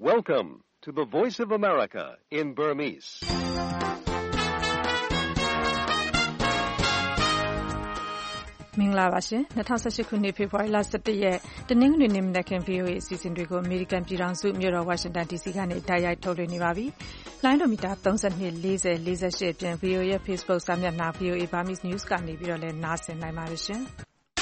Welcome to the Voice of America in Burmese. ။မင်္ဂလာပါရှင်။2018ခုနှစ်ဖေဖော်ဝါရီလ17ရက်တနင်္ဂနွေနေ့မနက်ခင်း VOA အစီအစဉ်တွေကိုအမေရိကန်ပြည်ထောင်စုမြို့တော်ဝါရှင်တန် DC ကနေတိုက်ရိုက်ထုတ်လွှင့်နေပါပြီ။လိုင်းဒိုမီတာ32 40 48အပြင် VOA ရဲ့ Facebook စာမျက်နှာ VOA Burmese News ကနေပြီးတော့လည်းနားဆင်နိုင်ပါတယ်ရှင်။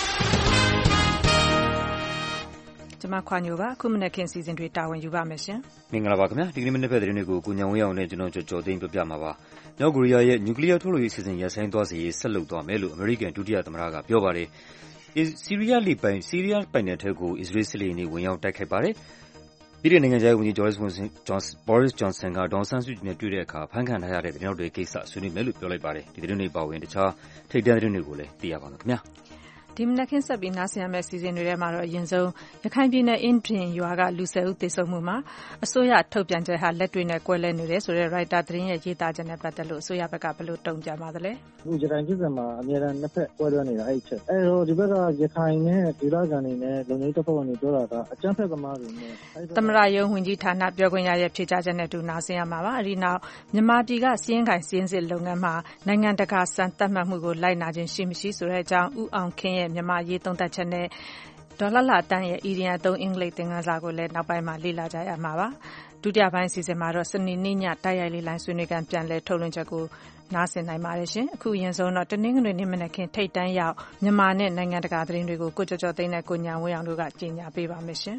ကျွန်မခွာညိုပါအခုမနက်ခင်းစီစဉ်တွေတာဝန်ယူပါမယ်ရှင်မင်္ဂလာပါခင်ဗျာဒီကနေ့မနေ့ဖက်သတင်းတွေကိုကိုညံဝင်းအောင်နဲ့ကျွန်တော်ကျော်သိန်းပြပြမှာပါမြောက်ကိုရီးယားရဲ့နျူကလ িয়ার ထုတ်လုပ်ရေးအစီအစဉ်ရပ်ဆိုင်းသွားစေရေးဆက်လုပ်သွားမယ်လို့အမေရိကန်ဒုတိယသမ္မတကပြောပါတယ်ဆီးရီးယားပိုင်နယ်ထဲကိုအစ္စရေးစစ်လေယာဉ်တွေဝင်ရောက်တိုက်ခိုက်ပါတယ်ပြည်ထောင်စုနိုင်ငံခြားရေးဝန်ကြီး Boris Johnson ကဒေါ်ဆန်းစုကြည်နဲ့တွေ့တဲ့အခါဖမ်းခံထားရတဲ့သတင်းတော်တွေကိစ္စဆွေးနွေးမယ်လို့ပြောလိုက်ပါတယ်ဒီသတင်းတွေပါဝင်တခြားထိပ်တန်းသတင်းတွေကိုလည်းသိရပါမယ်ခင်ဗျာဒီမနက်ခင်းဆက်ပြီးနားဆင်ရမယ့်စီစဉ်တွေထဲမှာတော့အရင်ဆုံးရခိုင်ပြည်နယ်အင်းဒင်ရွာကလူ10ဦးသေဆုံးမှုမှာအစိုးရထုတ်ပြန်ချက်ဟာလက်တွေ့နဲ့ကွဲလွဲနေတယ်ဆိုတဲ့ Reuters သတင်းရဲ့ရေးသားချက်နဲ့ပတ်သက်လို့အစိုးရဘက်ကဘယ်လိုတုံ့ပြန်ပါသလဲ။ဒီရခိုင်ပြည်နယ်မှာအများအားနှစ်ဖက်ကွဲလွဲနေတာအဲ့ချက်။အဲ့တော့ဒီဘက်ကရခိုင်နဲ့ဒေသခံတွေနဲ့လုံခြုံရေးတပ်ဖွဲ့ဝင်တွေပြောတာကအကြမ်းဖက်သမားတွေနဲ့သမရယုံဝင်ကြီးဌာနပြောခွင့်ရရဲ့ဖြေကြားချက်နဲ့တူနားဆင်ရမှာပါ။အဲဒီနောက်မြန်မာပြည်ကစီးရင်ခိုင်စီးရင်စစ်လုပ်ငန်းမှာနိုင်ငံတကာစံသတ်မှတ်မှုကိုလိုက်နာခြင်းရှိမရှိဆိုတဲ့အကြောင်းဦးအောင်ခင်းရဲ့မြန်မာရေးသုံးသက်ချက်နဲ့ဒေါ်လာတန်းရဲ့ Idiom 3အင်္ဂလိပ်သင်ခန်းစာကိုလည်းနောက်ပိုင်းမှာလေ့လာကြရမှာပါဒုတိယပိုင်းအစီအစဉ်မှာတော့စနေနေ့ညတိုက်ရိုက်လေးလိုင်းဆွေးနွေးကန်ပြန်လဲထုတ်လွှင့်ချက်ကိုနားဆင်နိုင်ပါတယ်ရှင်အခုအရင်ဆုံးတော့တနင်္ဂနွေနေ့မနက်ခင်းထိတ်တန်းရောက်မြန်မာနဲ့နိုင်ငံတကာသတင်းတွေကိုကိုကျော်ကျော်သိန်းနဲ့ကိုညာဝင်းအောင်တို့ကကြီးညာပေးပါမယ်ရှင်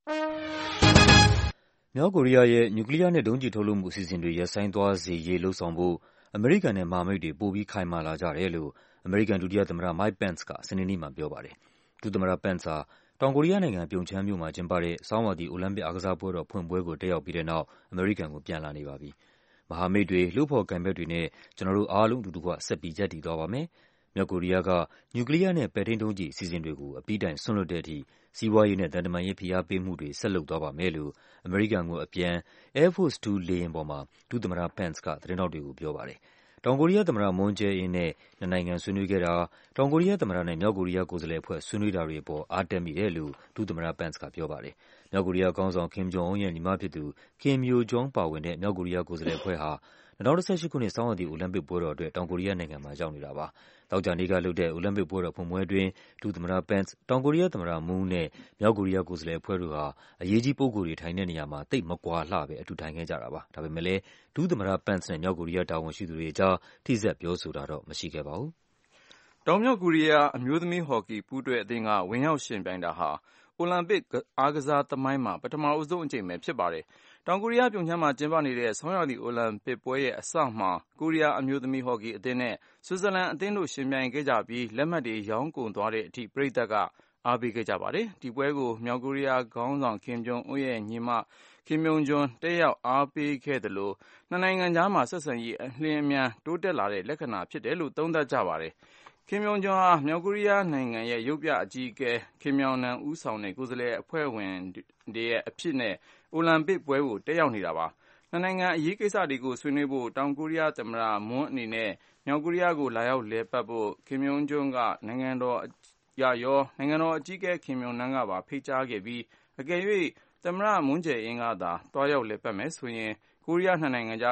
မြောက်ကိုရီးယားရဲ့နျူကလ িয়ার နဲ့ဒုံးကျည်ထုတ်လုပ်မှုအစီအစဉ်တွေရပ်ဆိုင်းသွားစေရေးလှုံ့ဆော်ဖို့အမေရိကန်နဲ့မဟာမိတ်တွေပိုပြီးခိုင်မာလာကြတယ်လို့အမေရိကန်ဒုတိယသမ္မတ Mike Pence ကစနေနေ့မှာပြောပါတယ်ဒုသမ္မတ Pence ဟာတောင်ကိုရီးယားနိုင်ငံပြုံချမ်းမြို့မှာကျင်းပတဲ့ဆောင်းရာသီအိုလံပစ်အားကစားပွဲတော်ဖွင့်ပွဲကိုတက်ရောက်ပြီးတဲ့နောက်အမေရိကန်ကိုပြန်လာနေပါပြီ။မဟာမိတ်တွေလှုပ်ဖော်ကိုင်ဘက်တွေနဲ့ကျွန်တော်တို့အားလုံးအတူတကွဆက်ပြီးရပ်တည်သွားပါမယ်။မြောက်ကိုရီးယားကနျူကလ িয়ার နဲ့ပဲ့ထိန်းဒုံးကျည်အစီအစဉ်တွေကိုအပြီးတိုင်ဆွန့်လွတ်တဲ့အထိစီးပွားရေးနဲ့သံတမန်ရေးဖိအားပေးမှုတွေဆက်လုပ်သွားပါမယ်လို့အမေရိကန်ကိုအပြန် Air Force 2လေယာဉ်ပေါ်မှာဒုသမ္မတ Pence ကသတင်းထောက်တွေကိုပြောပါတယ်။တောင်ကိုရီးယားသမ္မတ Moon Jae-in နဲ့နှစ်နိုင်ငံဆွေးနွေးခဲ့တာတောင်ကိုရီးယားသမ္မတနဲ့မြောက်ကိုရီးယားကိုယ်စားလှယ်အဖွဲ့ဆွေးနွေးတာတွေအပေါ်အားတက်မိတယ်လို့ဒုသမ္မတ Pence ကပြောပါတယ်။မြောက်ကိုရီးယားခေါင်းဆောင် Kim Jong-un ရဲ့ညီမဖြစ်သူ Kim Yo-jong ပါဝင်တဲ့မြောက်ကိုရီးယားကိုယ်စားလှယ်အဖွဲ့ဟာ2018ခုနှစ်ဆောင်းရာသီအိုလံပစ်ပွဲတော်အတွက်တောင်ကိုရီးယားနိုင်ငံမှာရောက်နေတာပါ။သောကြာနေ့ကလုပ်တဲ့အိုလံပစ်ပွဲတော်ဖွင့်ပွဲအတွင်းဒုသမ္မတ Pence တောင်ကိုရီးယားသမ္မတ Moon နဲ့မြောက်ကိုရီးယားကိုယ်စားလှယ်အဖွဲ့တို့ဟာအရေးကြီးပုဂ္ဂိုလ်တွေထိုင်တဲ့နေရာမှာသိပ်မကွာလှပဲအတူထိုင်ခဲ့ကြတာပါ။ဒါပေမဲ့လည်းဒုသမ္မတ Pence နဲ့မြောက်ကိုရီးယားတာဝန်ရှိသူတွေအကြားထိစပ်ပြောဆိုတာတော့မရှိခဲ့ပါဘူး။တောင်မြောက်ကိုရီးယားအမျိုးသမီးဟော်ကီပူးတွဲအသင်းကဝင်ရောက်ယှဉ်ပြိုင်တာဟာအိုလံပစ်အားကစားသမိုင်းမှာပထမဆုံးအကြိမ်ပဲဖြစ်ပါတယ်။တောင်ကိုရီးယားပြုံချမ်းမှာကျင်းပနေတဲ့ဆောင်းရာသီအိုလံပစ်ပွဲရဲ့အစမှာကိုရီးယားအမျိုးသမီးဟော်ကီအသင်းနဲ့ဆွစ်ဇာလန်အသင်းတို့ယှဉ်ပြိုင်ခဲ့ကြပြီးလက်မှတ်တွေရောင်းကုန်သွားတဲ့အထိပရိသတ်ကအားပေးခဲ့ကြပါတယ်။ဒီပွဲကိုမြောက်ကိုရီးယားခေါင်းဆောင် Kim Jong-un ရဲ့ညီမ Kim Yo-jong တက်ရောက်အားပေးခဲ့သလိုနှစ်နိုင်ငံကြားမှာဆက်ဆံရေးအလျင်အမြန်တိုးတက်လာတဲ့လက္ခဏာဖြစ်တယ်လို့သုံးသပ်ကြပါတယ်။ Kim Yo-jong ဟာမြောက်ကိုရီးယားနိုင်ငံရဲ့ရုပ်ပြအကြီးအကဲ Kim Jong-nam ဦးဆောင်တဲ့ကိုယ်စားလှယ်အဖွဲ့ဝင်တွေအဖြစ်နဲ့အိုလံပစ်ပွဲကိုတက်ရောက်နေတာပါ။နှစ်နိုင်ငံအရေးကိစ္စတွေကိုဆွေးနွေးဖို့တောင်ကိုရီးယားသမ္မတ Moon အနေနဲ့မြောက်ကိုရီးယားကိုလာရောက်လည်ပတ်ဖို့Kim Yo-jong ကနိုင်ငံတော်အကြီးအကဲ Kim Jong-nam ကပါဖိတ်ကြားခဲ့ပြီးအကယ်၍သမ္မတ Moon Jae-in ကသာသွားရောက်လည်ပတ်မယ်ဆိုရင်ကိုရီးယားနှစ်နိုင်ငံကြား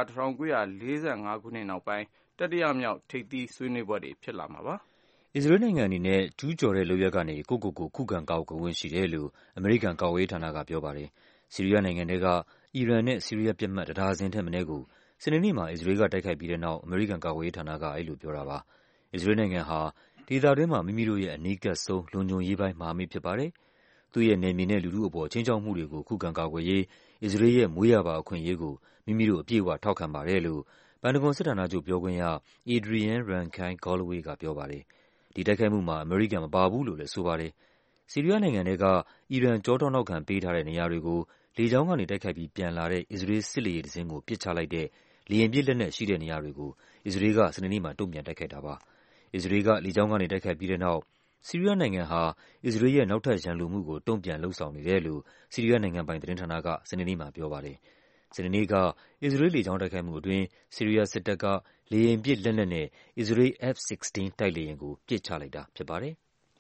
1945ခုနှစ်နောက်ပိုင်းတတိယမြောက်ထိပ်သီးဆွေးနွေးပွဲတွေဖြစ်လာမှာပါ။အစ္စရေးနိုင်ငံအနေနဲ့ကျူးကျော်တဲ့လုပ်ရပ်ကနေကိုယ့်ကိုယ်ကိုခုခံကာကွယ်ခွင့်ရှိတယ်လို့အမေရိကန်ကာကွယ်ရေးဌာနကပြောပါတယ်။ဆီးရီးယားနိုင်ငံထဲကအီရန်နဲ့ဆီးရီးယားပစ်မှတ်တဒါဇင်ထက်မနည်းကိုစနေနေ့မှာအစ္စရေးကတိုက်ခိုက်ပြီးတဲ့နောက်အမေရိကန်ကာကွယ်ရေးဌာနကအဲဒီလိုပြောတာပါ။အစ္စရေးနိုင်ငံဟာဒေသတွင်းမှာမိမိတို့ရဲ့အနီးကပ်ဆုံးလုံခြုံရေးပိုင်းမဟာမိတ်ဖြစ်ပါတယ်။သူ့ရဲ့နယ်မြေနဲ့လူထုအပေါ်ခြိမ်းခြောက်မှုတွေကိုခုခံကာကွယ်ရေးအစ္စရေးရဲ့မွေးရာပါအခွင့်အရေးကိုမိမိတို့အပြည့်အဝထောက်ခံပါတယ်လို့ပန်တဂွန်စစ်ဌာနချုပ်ပြောခွင့်ရ Adrienne Rankin-Galloway ကပြောပါတယ်။ဒီတိုက်ခိုက်မှုမှာအမေရိကန်မပါဘူးလို့လည်းဆိုပါတယ်။ဆီးရီးယားနိုင်ငံထဲကအီရန်ကျောထောက်နောက်ခံပေးထားတဲ့နေရာတွေကိုလေကြောင်းကနေတိုက်ခိုက်ပြီးပြန်လာတဲ့အစ္စရေးစစ်လေယာဉ်တစင်းကိုပစ်ချလိုက်တဲ့လေယာဉ်ပစ်လက်နက်ရှိတဲ့နေရာတွေကိုအစ္စရေးကစနေနေ့မှာတုံ့ပြန်တိုက်ခိုက်တာပါ။အစ္စရေးကလေကြောင်းကနေတိုက်ခိုက်ပြီးတဲ့နောက်ဆီးရီးယားနိုင်ငံဟာအစ္စရေးရဲ့နောက်ထပ်ရန်လိုမှုကိုတုံ့ပြန်လုပ်ဆောင်နေတယ်လို့ဆီးရီးယားနိုင်ငံပိုင်သတင်းဌာနကစနေနေ့မှာပြောပါတယ်။စနေနေ့ကအစ္စရေးလေကြောင်းတိုက်ခိုက်မှုအတွင်းဆီးရီးယားစစ်တပ်ကလေယာဉ်ပစ်လက်နက်နဲ့အစ္စရေး F-16 တိုက်လေယာဉ်ကိုပစ်ချလိုက်တာဖြစ်ပါတယ်။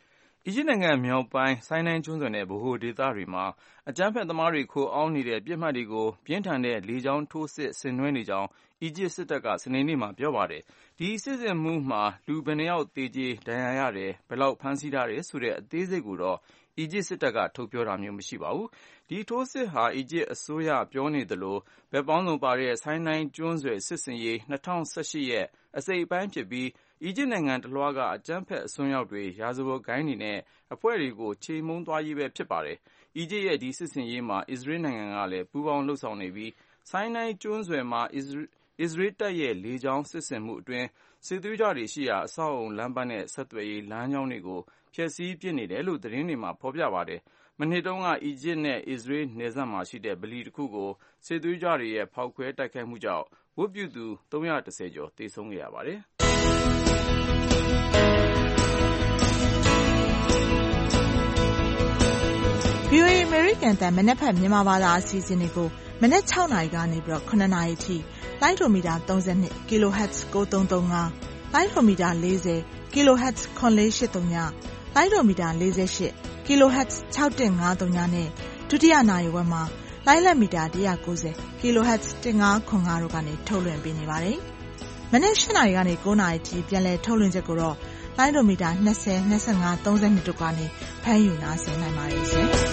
အီဂျစ်နိုင်ငံမြောက်ပိုင်းဆိုင်းနိုင်းကျွန်းဆွယ်နဲ့ဗဟိုဒေသတွေမှာအကြမ်းဖက်သမားတွေခိုအောင်းနေတဲ့ပစ်မှတ်တွေကိုပြင်းထန်တဲ့လေကြောင်းထိုးစစ်ဆင်နွှဲနေကြောင်းအီဂျစ်စစ်တပ်ကစနေနေ့မှာပြောပါတယ်။ဒီစစ်ဆင်မှုမှာလူဘယ်နှယောက်သေကြေဒဏ်ရာရတယ်ဘယ်လောက်ဖမ်းဆီးထားတယ်ဆိုတဲ့အသေးစိတ်ကိုတော့အီဂျစ်စစ်တပ်ကထုတ်ပြောတာမျိုးမရှိပါဘူး။ဒီထိုးစစ်ဟာအီဂျစ်အစိုးရပြောနေသလိုဘက်ပေါင်းစုံပါတဲ့ဆိုင်းနိုင်းကျွန်းဆွယ်စစ်ဆင်ရေး2018ရဲ့အစိတ်အပိုင်းဖြစ်ပြီးအီဂျစ်နိုင်ငံတလွှားကအကြမ်းဖက်အစွန်းရောက်တွေရာဇဝတ်ဂိုဏ်းတွေနဲ့အဖွဲ့တွေကိုချေမှုန်းသွားရေးပဲဖြစ်ပါတယ်။အီဂျစ်ရဲ့ဒီစစ်ဆင်ရေးမှာအစ္စရေးနိုင်ငံကလည်းပူးပေါင်းလှုပ်ဆောင်နေပြီးဆိုင်းနိုင်းကျွန်းဆွယ်မှာအစ္စရေးတပ်ရဲ့လေကြောင်းစစ်ဆင်မှုအတွင်းစစ်သွေးကြွတွေရှိရာအဆောက်အအုံလမ်းပိုင်းနဲ့ဆက်သွယ်ရေးလမ်းကြောင်းတွေကိုဖျက်ဆီးပစ်နေတယ်လို့သတင်းတွေမှာဖော်ပြပါတယ်။မနှစ်တုန်းကအီဂျစ်နဲ့အစ္စရေးနယ်စပ်မှာရှိတဲ့ဗလီတစ်ခုကိုစစ်သွေးကြွတွေရဲ့ဖောက်ခွဲတိုက်ခိုက်မှုကြောင့်ဝတ်ပြုသူ310ကျော်သေဆုံးခဲ့ရပါတယ်။ VOA American တန်မနက်ဖက်မြန်မာဘာသာအစီအစဉ်တွေကိုမနက်6နာရီကနေပြီးတော့9နာရီထိလိုင်းဒိုမီတာ32 kHz 9335လိုင်းဒိုမီတာ40 kHz 9483လိုင်းဒိုမီတာ48 kHz 6153နဲ့ဒုတိယနာရီဝက်မှာလိုင်းလက်မီတာ190 kHz 1505တို့ကနေထုတ်လွှင့်ပေးနေပါတယ်။မနက်7နာရီကနေ9နာရီထိပြန်လည်ထုတ်လွှင့်ချက်ကိုတော့လိုင်းဒိုမီတာ20 25 32တို့ကနေဖမ်းယူနားဆင်နိုင်ပါတယ်ရှင်။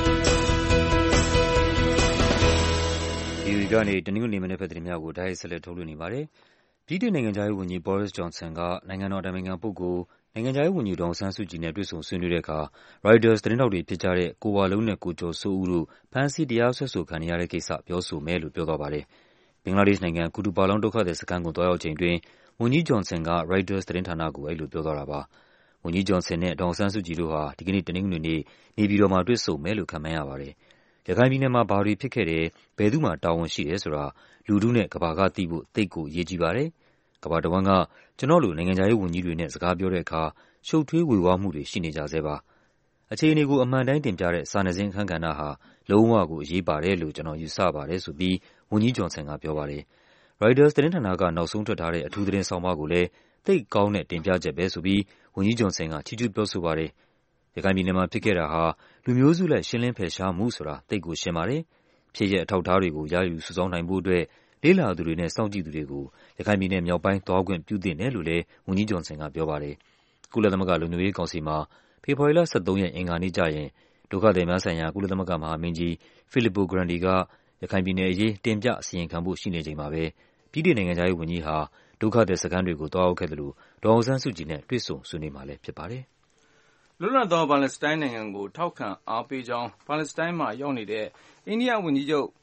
VOA ကနေတနင်္ဂနွေနေ့မနက်ဖက်သတင်းများကိုတိုက်ရိုက်ဆက်လက်ထုတ်လွှင့်နေပါတယ်။ဗြိတိန်နိုင်ငံခြားရေးဝန်ကြီး Boris Johnson ကနိုင်ငံတော်အတိုင်ပင်ခံပုဂ္ဂိုလ်နိုင်ငံခြားရေးဝန်ကြီးဒေါ်အောင်ဆန်းစုကြည်နဲ့တွေ့ဆုံဆွေးနွေးတဲ့အခါ Reuters သတင်းထောက်တွေဖြစ်ကြတဲ့ကိုဝလုံးနဲ့ကိုကျော်စိုးဦးတို့ဖမ်းဆီးတရားစွဲဆိုခံနေရတဲ့ကိစ္စပြောဆိုမယ်လို့ပြောသွားပါတယ်။ဘင်္ဂလားဒေ့ရှ်နိုင်ငံကူတူပါလောင်းဒုက္ခသည်စခန်းကိုသွားရောက်ချိန်တွင်ဝန်ကြီး Johnson က Reuters သတင်းဌာနကိုအဲဒီလိုပြောသွားတာပါ။ဝန်ကြီး Johnson နဲ့ဒေါ်အောင်ဆန်းစုကြည်တို့ဟာဒီကနေ့တနင်္ဂနွေနေ့နေပြည်တော်မှာတွေ့ဆုံမယ်လို့ခန့်မှန်းရပါတယ်။ရခိုင်ပြည်နယ်မှာဘာတွေဖြစ်ခဲ့တယ်ဘယ်သူမှာတာဝန်ရှိတယ်ဆိုတာလူထုနဲ့ကမ္ဘာကသိဖို့သိပ်ကိုအရေးကြီးပါတယ်။ကမ္ဘာတဝန်းကကျွန်တော်လိုနိုင်ငံခြားရေးဝန်ကြီးတွေနဲ့စကားပြောတဲ့အခါရှုပ်ထွေးဝေဝါးမှုတွေရှိနေကြဆဲပါ။အခြေအနေကိုအမှန်တိုင်းတင်ပြတဲ့စာနယ်ဇင်းအခန်းကဏ္ဍဟာလုံးဝကိုအရေးပါတယ်လို့ကျွန်တော်ယူဆပါတယ်ဆိုပြီးဝန်ကြီး Johnson ကပြောပါတယ်။ Reuters သတင်းဌာနကနောက်ဆုံးထွက်ထားတဲ့အထူးသတင်းဆောင်းပါးကိုလည်းသိပ်ကောင်းတဲ့တင်ပြချက်ပဲဆိုပြီးဝန်ကြီး Johnson ကချီးကျူးပြောဆိုပါတယ်။ရခိုင်ပြည်နယ်မှာဖြစ်ခဲ့တာဟာလူမျိုးစုလိုက်ရှင်းလင်းဖယ်ရှားမှုဆိုတာသိပ်ကိုရှင်းပါတယ်။ဖြစ်ရဲ့အထောက်အထားတွေကိုရယူစုဆောင်းနိုင်ဖို့အတွက်လေ့လာသူတွေနဲ့စောင့်ကြည့်သူတွေကိုရခိုင်ပြည်နယ်မြောက်ပိုင်းသွားခွင့်ပြုသင့်တယ်လို့လည်းဝန်ကြီး Johnson ကပြောပါတယ်။ကုလသမဂ္ဂလုံခြုံရေးကောင်စီမှာဖေဖော်ဝါရီလ23ရက်အင်္ဂါနေ့ကျရင်ဒုက္ခသည်များဆိုင်ရာကုလသမဂ္ဂမဟာမင်းကြီး Filippo Grandi ကရခိုင်ပြည်နယ်အရေးတင်ပြအစီရင်ခံဖို့ရှိနေချိန်မှာပဲဗြိတိန်နိုင်ငံခြားရေးဝန်ကြီးဟာဒုက္ခသည်စခန်းတွေကိုသွားရောက်ခဲ့သလိုဒေါ်အောင်ဆန်းစုကြည်နဲ့တွေ့ဆုံဆွေးနွေးမှာလည်းဖြစ်ပါတယ်။လွတ်လပ်သောပါလက်စတိုင်းနိုင်ငံကိုထောက်ခံအားပေးကြောင်းပါလက်စတိုင်းမှာရောက်နေတဲ့အိန္ဒိယဝန်ကြီးချုပ်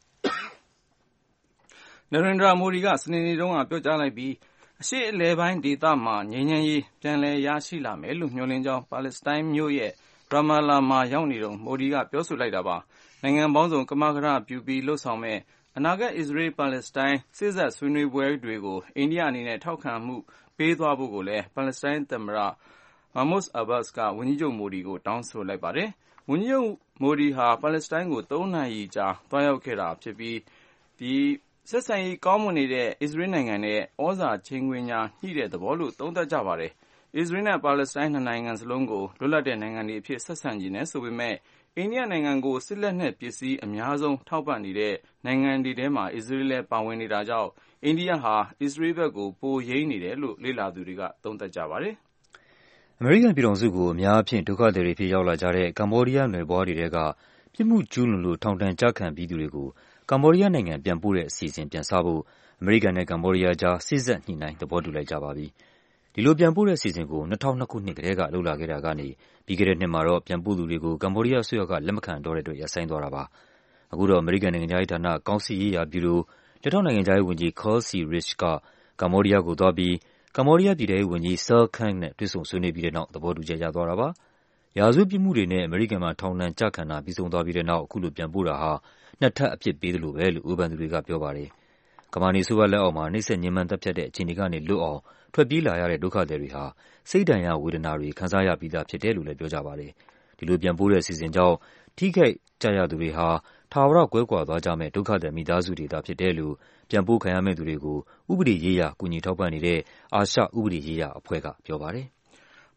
Narendra Modi ကစနေနေ့တုန်းကပြောကြားလိုက်ပြီးအရှေ့အလယ်ပိုင်းဒေသမှာငြိမ်းချမ်းရေးပြန်လည်ရရှိလာမယ်လို့မျှော်လင့်ကြောင်းပါလက်စတိုင်းမြို့ရဲ့ Ramallah မှာရောက်နေတုန်း Modi ကပြောဆိုလိုက်တာပါ။နိုင်ငံပေါင်းစုံကမကထပြုပြီးလုပ်ဆောင်မဲ့အနာဂတ်အစ္စရေး-ပါလက်စတိုင်းစေ့စပ်ဆွေးနွေးပွဲတွေကိုအိန္ဒိယအနေနဲ့ထောက်ခံမှုပေးသွားဖို့ကိုလည်းပါလက်စတိုင်းသမ္မတMahmoud Abbas ကဝန်ကြီးချုပ် Modi ကိုတောင်းဆိုလိုက်ပါတယ်။ဝန်ကြီးချုပ် Modi ဟာပါလက်စတိုင်းကို3နာရီကြာသွားရောက်ခဲ့တာဖြစ်ပြီးဆက်ဆံရေးကောင်းမွန်နေတဲ့အစ္စရေးနိုင်ငံနဲ့ဩဇာချိန်ခွင်ညှာညှိတဲ့သဘောလို့သုံးသပ်ကြပါတယ်။အစ္စရေးနဲ့ပါလက်စတိုင်းနှစ်နိုင်ငံစလုံးကိုလွတ်လပ်တဲ့နိုင်ငံတွေအဖြစ်ဆက်ဆံချင်တယ်ဆိုပေမဲ့အိန္ဒိယနိုင်ငံကိုစစ်လက်နက်ပစ္စည်းအများဆုံးထောက်ပံ့နေတဲ့နိုင်ငံတွေထဲမှာအစ္စရေးလည်းပါဝင်နေတာကြောင့်အိန္ဒိယဟာအစ္စရေးဘက်ကိုပိုယိမ်းနေတယ်လို့လေ့လာသူတွေကသုံးသပ်ကြပါတယ်။အမေရိကန်ပြည်ထောင်စုကိုအများအားဖြင့်ဒုက္ခသည်တွေဖြစ်ရောက်လာကြတဲ့ကမ္ဘောဒီးယားနွယ်ဖွားတွေထဲကပြစ်မှုကျူးလွန်လို့ထောင်ဒဏ်ကျခံပြီးသူတွေကိုကမ္ဘောဒီးယားနိုင်ငံပြန်ပို့တဲ့အစီအစဉ်ပြန်စဖို့အမေရိကန်နဲ့ကမ္ဘောဒီးယားကြားစေ့စပ်ညှိနှိုင်းသဘောတူလိုက်ကြပါပြီ။ဒီလိုပြန်ပို့တဲ့အစီအစဉ်ကို2002ခုနှစ်ကတည်းကလုပ်လာခဲ့တာကနေပြီးခဲ့တဲ့နှစ်မှာတော့ပြန်ပို့သူတွေကိုကမ္ဘောဒီးယားအစိုးရကလက်မခံတော့တဲ့အတွက်ရပ်ဆိုင်းသွားတာပါ။အခုတော့အမေရိကန်နိုင်ငံခြားရေးဌာနကောင်စစ်ရေးရာဗျူရိုလက်ထောက်နိုင်ငံခြားရေးဝန်ကြီး Kelsey Rich ကကမ္ဘောဒီးယားကိုသွားပြီးကမ္ဘောဒီးယားပြည်ထဲရေးဝန်ကြီး Sal Kang နဲ့တွေ့ဆုံဆွေးနွေးပြီးတဲ့နောက်သဘောတူချက်ရသွားတာပါ။ရာဇဝတ်ပြစ်မှုတွေနဲ့အမေရိကန်မှာထောင်ဒဏ်ကျခံတာပြီးဆုံးသွားပြီးတဲ့နောက်အခုလိုပြန်ပို့တာဟာနှစ်ထပ်အပြစ်ပေးသလိုပဲလို့ဝေဖန်သူတွေကပြောပါတယ်။ကမ္ဘာနေဆိုးဝါးလက်အောက်မှာနှိပ်စက်ညှဉ်းပန်းသတ်ဖြတ်တဲ့အခြေအနေကနေလွတ်အောင်ထွက်ပြေးလာရတဲ့ဒုက္ခသည်တွေဟာစိတ်ဒဏ်ရာဝေဒနာတွေခံစားရပြီးသားဖြစ်တယ်လို့လည်းပြောကြပါတယ်။ဒီလိုပြန်ပို့တဲ့အစီအစဉ်ကြောင့်ထိခိုက်ကြရသူတွေဟာထာဝရကွဲကွာသွားကြမဲ့ဒုက္ခသည်မိသားစုတွေသာဖြစ်တယ်လို့ပြန်ပို့ခံရမယ့်သူတွေကိုဥပဒေရေးရာကူညီထောက်ပံ့နေတဲ့အာရှဥပဒေရေးရာအဖွဲ့ကပြောပါတယ်။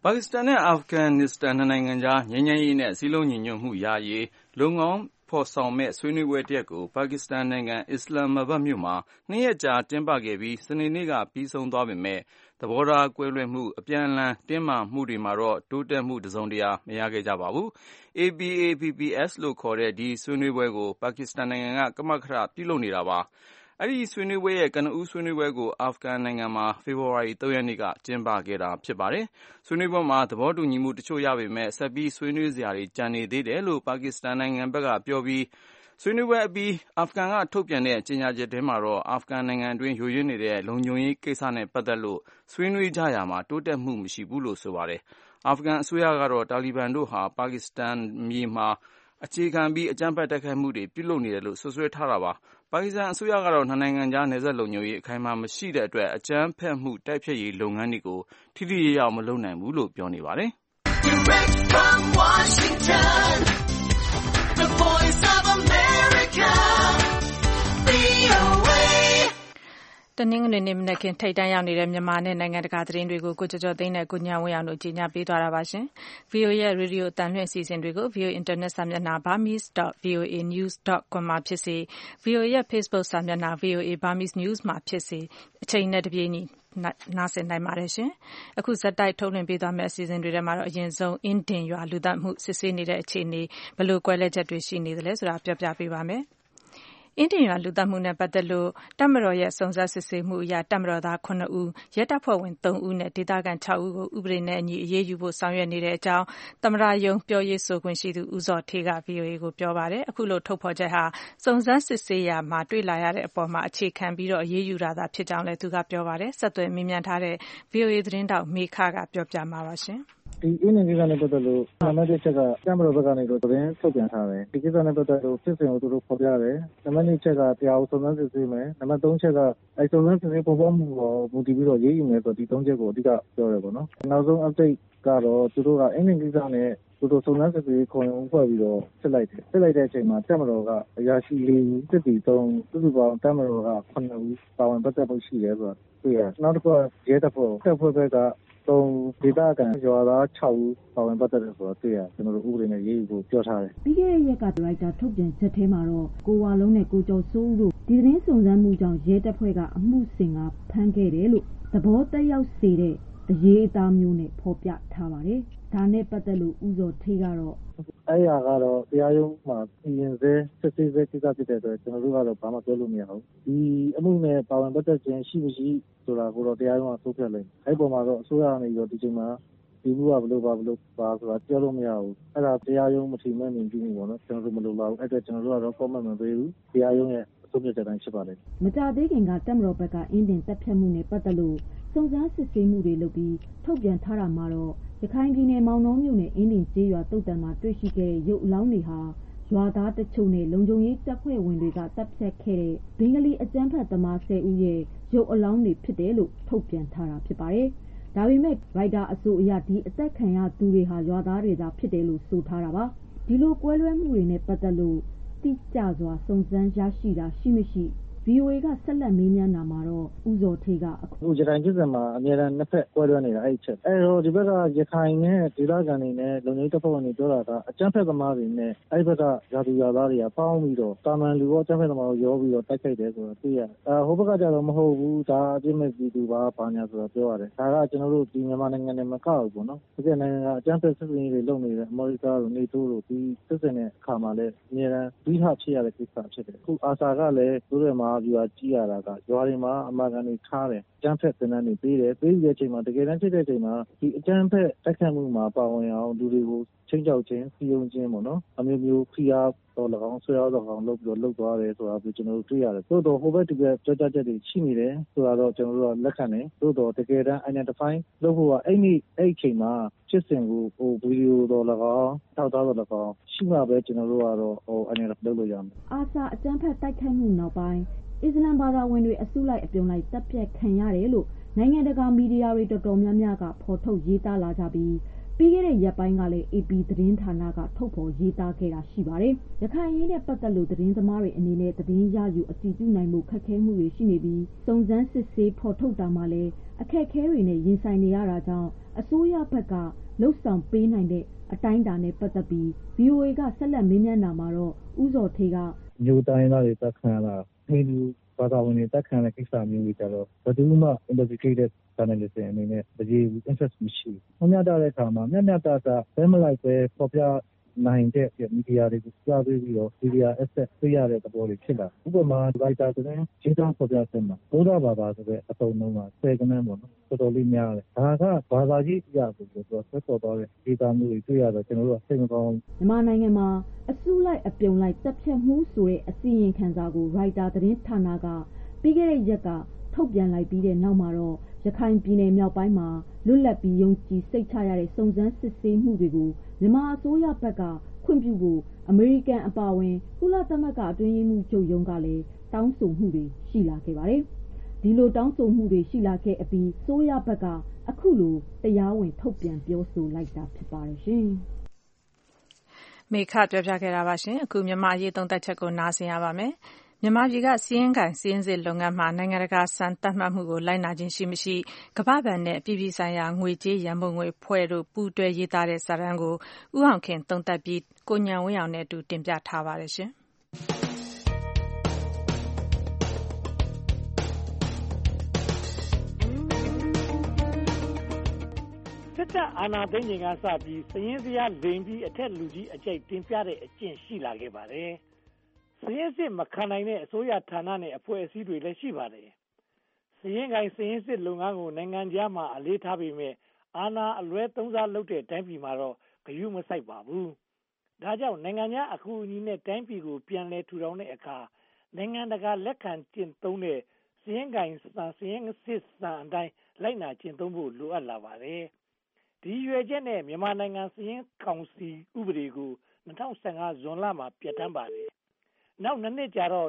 ပါကစ္စတန်နဲ့အာဖဂန်နစ္စတန်နှစ်နိုင်ငံကြားငြိမ်းချမ်းရေးနဲ့စည်းလုံးညီညွတ်မှုရရေးလုပ်ငန်းဖော်ဆောင်မဲ့ဆွေးနွေးပွဲတစ်ရပ်ကိုပါကစ္စတန်နိုင်ငံအစ္စလာမာဘတ်မြို့မှာ2 ရက်ကြာကျင်းပခဲ့ပြီးစနေနေ့ကပြီးဆုံးသွားပေမဲ့သဘောထားကွဲလွဲမှုအပြန်အလှန်တင်းမာမှုတွေမှာတော့တိုးတက်မှုတစ်စုံတရာမရခဲ့ကြပါဘူး။ APAPPS လို့ခေါ်တဲ့ဒီဆွေးနွေးပွဲကိုပါကစ္စတန်နိုင်ငံကကမကထပြုလုပ်နေတာပါ။အဲဒီဆွေးနွေးပွဲရဲ့ကနဦးဆွေးနွေးပွဲကိုအာဖဂန်နိုင်ငံမှာဖေဖော်ဝါရီ 3 ရက်နေ့ကကျင်းပခဲ့တာဖြစ်ပါတယ်။ဆွေးနွေးပွဲမှာသဘောတူညီမှုတချို့ရပေမဲ့ဆက်ပြီးဆွေးနွေးစရာတွေကျန်နေသေးတယ်လို့ပါကစ္စတန်နိုင်ငံဘက်ကပြောပြီးဆွေးနွေးပွဲအပြီးအာဖဂန်ကထုတ်ပြန်တဲ့ကြေညာချက်ထဲမှာတော့အာဖဂန်နိုင်ငံတွင်းယိုယွင်းနေတဲ့လုံခြုံရေးကိစ္စနဲ့ပတ်သက်လို့ဆွေးနွေးကြရာမှာတိုးတက်မှုမရှိဘူးလို့ဆိုပါတယ်။အာဖဂန်အစိုးရကတော့တာလီဘန်တို့ဟာပါကစ္စတန်မြေမှာအခြေခံပြီးအကြမ်းဖက်တိုက်ခိုက်မှုတွေပြုလုပ်နေတယ်လို့ဆွဆွဲထားတာပါ။ပါကစ္စတန်အစိုးရကတော့နှစ်နိုင်ငံကြားနယ်စပ်လုံခြုံရေးအခိုင်အမာမရှိတဲ့အတွက်အကြမ်းဖက်မှုတိုက်ဖျက်ရေးလုပ်ငန်းတွေကိုထိထိရောက်ရောက်မလုပ်နိုင်ဘူးလို့ပြောနေပါတယ်။ Direct from Washington, the voice of America, VOA. တနင်္ဂနွေနေ့မနက်ခင်းထိပ်တန်းရောက်နေတဲ့မြန်မာနဲ့နိုင်ငံတကာသတင်းတွေကိုကိုကျော်ကျော်သိန်းနဲ့ကိုညဝင်းအောင်တို့ကြီးညာပေးသွားတာပါရှင်။ VOA ရဲ့ရေဒီယိုအသံလွှင့်အစီအစဉ်တွေကို VOA Internet စာမျက်နှာ burmese.voanews.com မှာဖြစ်စေ VOA ရဲ့ Facebook စာမျက်နှာ VOA Burmese News မှာဖြစ်စေအချိန်နဲ့တပြေးညီနားဆင်နိုင်ပါတယ်ရှင်။အခုဇက်တိုက်ထုတ်လွှင့်ပေးသွားမယ့်အစီအစဉ်တွေထဲမှာတော့အရင်ဆုံးအင်းဒင်ရွာလူသတ်မှုစစ်ဆေးနေတဲ့အခြေအနေဘယ်လိုကွဲလွဲချက်တွေရှိနေသလဲဆိုတာပြောပြပေးပါမယ်။အင်းဒင်ရွာလူသတ်မှုနဲ့ပတ်သက်လို့တပ်မတော်ရဲ့စုံစမ်းစစ်ဆေးမှုအရတပ်မတော်သား9ဦးရဲတပ်ဖွဲ့ဝင်3ဦးနဲ့ဒေသခံ6ဦးကိုဥပဒေနဲ့အညီအရေးယူဖို့ဆောင်ရွက်နေတဲ့အကြောင်းသမ္မတရုံးပြောရေးဆိုခွင့်ရှိသူဦးဇော်ဌေးက VOA ကိုပြောပါတယ်။အခုလိုထုတ်ဖော်ချက်ဟာစုံစမ်းစစ်ဆေးရာမှာတွေ့လာရတဲ့အပေါ်မှာအခြေခံပြီးတော့အရေးယူတာသာဖြစ်ကြောင်းလည်းသူကပြောပါတယ်။ဆက်သွယ်မေးမြန်းထားတဲ့ VOA သတင်းတောက်မေခကပြောပြမှာပါရှင်။ဒီအင်းနေကိစ္စနဲ့ပတ်သက်လို့နံပါတ်1ချက်ကတပ်မတော်ဘက်ကနေတော့သတင်းထုတ်ပြန်ထားတယ်ဒီကိစ္စနဲ့ပတ်သက်လို့စစ်စင်ကိုသူတို့ဖော်ပြတယ်နံပါတ်2ချက်ကတရားဥစုံစမ်းစစ်ဆေးမယ်နံပါတ်3ချက်ကစုံစမ်းစစ်ဆေးပေါ်ပေါက်မှုကိုမူတည်ပြီးတော့ရေးယူမယ်ဆိုဒီ3ချက်ကိုအဓိကပြောရပေါ့နော်နောက်ဆုံး update ကတော့သူတို့ကအင်းနေကိစ္စနဲ့သူတို့စုံစမ်းစစ်ဆေးခေါ်ရုံဖွဲ့ပြီးတော့စစ်လိုက်တဲ့အချိန်မှာတပ်မတော်ကအရာရှိ4ဦးစစ်တီ3ဦးစုစုပေါင်းတပ်မတော်က9ဦးပါဝင်ပတ်သက်မှုရှိတယ်ဆိုတာတွေ့ရတယ်နောက်တစ်ခုကရဲတပ်ဖွဲ့ဘက်ကဒေသခံရွာသား6ဦးပါဝင်ပတ်သက်တယ်ဆိုတော့တွေ့ရကျွန်တော်တို့ဥပဒေနဲ့ရေးယူဖို့ပြောထားတယ်ပြီးခဲ့တဲ့ရက်ကဒရိုက်တာထုတ်ပြန်ချက်ထဲမှာတော့ကိုဝါလုံးနဲ့ကိုကျော်စိုးဦးတို့ဒီသတင်းစုံစမ်းမှုကြောင့်ရဲတပ်ဖွဲ့ကအမှုဆင်ကဖမ်းခဲ့တယ်လို့သဘောတက်ရောက်စေတဲ့အရေးအသားမျိုးနဲ့ဖော်ပြထားပါတယ်ဒါနဲ့ပတ်သက်လို့ဦးဇော်ဌေးကတော့အဲ့ရကတော့တရားရုံးမှာပြင်ဆဲစစ်ဆေးဆဲကိစ္စဖြစ်တဲ့အတွက်ကျွန်တော်တို့ကတော့ဘာမှပြောလို့မရဘူးဒီအမှုနဲ့ပါဝင်ပတ်သက်ခြင်းရှိမရှိဆိုတာကိုတော့တရားရုံးကသုံးဖြတ်လိမ့်မယ်အဲ့ပေါ်မှာတော့အစိုးရကနေပြီးတော့ဒီချိန်မှာဒီမှုကဘလို့ပါဆိုတာပြောလို့မရဘူးအဲ့ဒါတရားရုံးမထီမဲ့မြင်ကြည့်မှုပေါ့နော်ကျွန်တော်တို့မလုပ်တော့ဘူးအဲ့အတွက်ကျွန်တော်တို့ကတော့ comment မပေးဘူးတရားရုံးရဲ့အဆုံးဖြတ်ချက်တိုင်းဖြစ်ပါလိမ့်မယ်မကြသေးခင်ကတပ်မတော်ဘက်ကအင်းတင်တပ်ဖြတ်မှုနဲ့ပတ်သက်လို့စုံစမ်းစစ်ဆေးမှုတွေလုပ်ပြီးထုတ်ပြန်ထားတာမှာတော့ရခိုင်ပြည်နယ်မောင်နှောမြို့နယ်အင်းတင်ကျေးရွာတုတ်တံမှာတွေ့ရှိခဲ့တဲ့ရုပ်အလောင်းတွေဟာရွာသားတချို့နဲ့လုံခြုံရေးတပ်ဖွဲ့ဝင်တွေကတပ်ဖြတ်ခဲ့တဲ့ဘင်္ဂလီအကြမ်းဖက်သမား10ဦးရဲ့ရုပ်အလောင်းတွေဖြစ်တယ်လို့ထုတ်ပြန်ထားတာဖြစ်ပါတယ်။ဒါပေမဲ့ရိုက်တာအဆိုအရဒီအသက်ခံရသူတွေဟာရွာသားတွေသာဖြစ်တယ်လို့ဆိုထားတာပါ။ဒီလိုကွဲလွဲမှုတွေနဲ့ပတ်သက်လို့တိကျစွာစုံစမ်းရရှိတာရှိမရှိ VOA ကဆက်လက်မေးမြန်းတာမှာတော့ဦးဇော်ဌေးကအခုရခိုင်ပြည်နယ်မှာအများအားနှစ်ဖက်ကွဲလွဲနေတာအဲ့ချက်အဲ့တော့ဒီဘက်ကရခိုင်နဲ့ဒေသခံတွေနဲ့လုံခြုံရေးတပ်ဖွဲ့ဝင်တွေပြောတာကအကြမ်းဖက်သမားတွေနဲ့အဲ့ဘက်ကရာသူရာသားတွေကပေါင်းပြီးတော့တာမန်လူရောအကြမ်းဖက်သမားရောပြီးတော့တိုက်ခိုက်တယ်ဆိုတော့သိရဟိုဘက်ကကြတော့မဟုတ်ဘူးဒါအပြစ်မဲ့ပြည်သူပါဘာညာဆိုတော့ပြောရတယ်ဒါကကျွန်တော်တို့ဒီမြန်မာနိုင်ငံနဲ့မကောက်ဘူးပေါ့နော်ဒီနိုင်ငံကအကြမ်းဖက်စစ်စင်ရေးတွေလုပ်နေတဲ့အမေရိကတို့နေတိုးတို့ဒီစစ်စင်တဲ့အခါမှာလည်းအများအားပြီးထဖြစ်ရတဲ့ကိစ္စဖြစ်တယ်အခုအာဆာကလည်းတို့ရဲ့မှာပြကြည့်ရတာကရွာတွေမှာအမှန်ကန်နေထားတယ်အကျန်းဖက်သင်တန်းတွေပေးတယ်ပေးတဲ့အချိန်မှာတကယ်တမ်းဖြစ်တဲ့အချိန်မှာဒီအကျန်းဖက်တက်ခတ်မှုမှာပါဝင်အောင်လူတွေကိုချင်းကြောက်ခြင်းစီယုံခြင်းပေါ့နော်အမျိုးမျိုးဖိအားတော့၎င်းဆွဲအားတော့၎င်းလုပ်ပြီးတော့လုပ်သွားတယ်ဆိုတာကိုကျွန်တော်တို့တွေ့ရတယ်သို့တော့ဟိုဘက်ဒီဘက်ကြောက်ကြချက်တွေရှိနေတယ်ဆိုတာတော့ကျွန်တော်တို့ကလက်ခံတယ်သို့တော့တကယ်တမ်း identify လုပ်ဖို့ကအဲ့အချိန်မှာဖြစ်စဉ်ကိုဗီဒီယိုတော့၎င်းထောက်ထားတော့၎င်းရှိမှပဲကျွန်တော်တို့ကတော့အနေနဲ့လုပ်လို့ရမယ်အာဆာအကျန်းဖက်တိုက်ခိုက်မှုနောက်ပိုင်းအစ္စလမ်ဘာသာဝင်တွေအစုလိုက်အပြုံလိုက်တပ်ဖြတ်ခံရတယ်လို့နိုင်ငံတကာမီဒီယာတွေတော်တော်များများကဖော်ထုတ်ရေးသားလာကြပြီးပြီးခဲ့တဲ့ရက်ပိုင်းကလည်း AP သတင်းဌာနကထုတ်ဖော်ရေးသားခဲ့တာရှိပါတယ်။ရခိုင်အရေးနဲ့ပတ်သက်လို့သတင်းသမားတွေအနေနဲ့သတင်းရယူအတည်ပြုနိုင်မှုခက်ခဲမှုတွေရှိနေပြီးစုံစမ်းစစ်ဆေးဖော်ထုတ်တာမှာလည်းအခက်အခဲတွေနဲ့ရင်ဆိုင်နေရတာကြောင့်အစိုးရဘက်ကလှုပ်ဆောင်ပေးနိုင်တဲ့အတိုင်းအတာနဲ့ပတ်သက်ပြီး VOA ကဆက်လက်မေးမြန်းတာမှာတော့ဦးဇော်ဌေးကမျိုးတိုင်းသားတွေတက်ခံရတာဟိန္ဒူဘာသာဝင်တွေတက်ခံရတဲ့ကိစ္စမျိုးတွေကြတော့ဘယ်သူမှ investigated journalist အနေနဲ့တကယ် interest မရှိဘူး။မျှတတဲ့အခါမှာမျှတဘဲမလိုက်ပဲပေါ်ပြနိုင်တဲ့မီဒီယာတွေကိုကြားပြီးတော့မီဒီယာ asset ပေးရတဲ့သဘောတွေဖြစ်လာ။ဥပမာ writer သတင်းရေးသားဖော်ပြတဲ့မှာဘုရားဘာသာဆိုတဲ့အသုံးအနှုန်းက10ကဏ္ဍပေါ့နော်တော်တော်လေးများတယ်။ဒါကဘာသာရေးအရာကိုဆိုတော့ဆက်ပေါ်သွားတဲ့ဒေတာမျိုးတွေတွေ့ရတော့ကျွန်တော်တို့ကစိတ်မကောင်းဘူး။မြန်မာနိုင်ငံမှာအစုလိုက်အပြုံလိုက်တပ်ဖြတ်မှုဆိုတဲ့အစီရင်ခံစာကို writer သတင်းဌာနကပြီးခဲ့တဲ့ရက်ကထုတ်ပြန်လိုက်ပြီးတဲ့နောက်မှာတော့ရခိုင်ပြည်နယ်မြောက်ပိုင်းမှာလွတ်လပ်ပြီးယုံကြည်စိတ်ချရတဲ့စုံစမ်းစစ်ဆေးမှုတွေကိုမြန်မာအစိုးရဘက်ကခွင့်ပြုဖို့အမေရိကန်အပါအဝင်ကုလသမဂ္ဂအတွင်းရေးမှူးချုပ်ရုံးကလည်းတောင်းဆိုမှုတွေရှိလာခဲ့ပါတယ်။ဒီလိုတောင်းဆိုမှုတွေရှိလာခဲ့အပြီးအစိုးရဘက်ကအခုလိုတရားဝင်ထုတ်ပြန်ပြောဆိုလိုက်တာဖြစ်ပါတယ်ရှင်။မေခပြောပြခဲ့တာပါရှင်။အခုမြန်မာရေးသုံးသပ်ချက်ကိုနားဆင်ရပါမယ်။မြန်မာပြည်ကစီးရင်ကိုင်စီးရင်စစ်လုပ်ငန်းမှာနိုင်ငံတကာစံသတ်မှတ်မှုကိုလိုက်နာခြင်းရှိမရှိကမ္ဘာ့ဘဏ်နဲ့ပြည်ပဆိုင်ရာငွေကြေးရန်ပုံငွေဖွဲ့တို့ပူးတွဲရေးသားတဲ့စာတမ်းကိုဦးအောင်ခင်သုံးသပ်ပြီးကိုဉာဏ်ဝင်းအောင်နဲ့အတူတင်ပြထားပါတယ်ရှင်စစ်တပ်အာဏာသိမ်းချိန်ကစပြီးစည်ရင်းစရာလိမ်ပြီးအထက်လူကြီးအကျိတ်တင်ပြတဲ့အကျင့်ရှိလာခဲ့ပါတယ်။စည်ရင်းစစ်မခံနိုင်တဲ့အစိုးရဌာနနဲ့အဖွဲ့အစည်းတွေလည်းရှိပါတယ်။စည်ရင်းကိုင်စည်ရင်းစစ်လုပ်ငန်းကိုနိုင်ငံခြားမှာအလေးထားပေမဲ့အာဏာအလွဲသုံးစားလုပ်တဲ့တိုင်းပြည်မှာတော့ဂရုမစိုက်ပါဘူး။ဒါကြောင့်နိုင်ငံခြားအကူအညီနဲ့တိုင်းပြည်ကိုပြန်လည်ထူထောင်တဲ့အခါနိုင်ငံတကာလက်ခံကျင့်သုံးတဲ့စည်ရင်းကိုင်စည်ရင်းစစ်စံအတိုင်းလိုက်နာကျင့်သုံးဖို့လိုအပ်လာပါတယ်။ဒီရွယ်ချက်နဲ့မြန်မာနိုင်ငံစည်ရင်းကောင်စီဥပဒေကို2015ဇွန်လမှာပြဋ္ဌာန်းပါတယ်။နောက်နှစ်ကြာတော့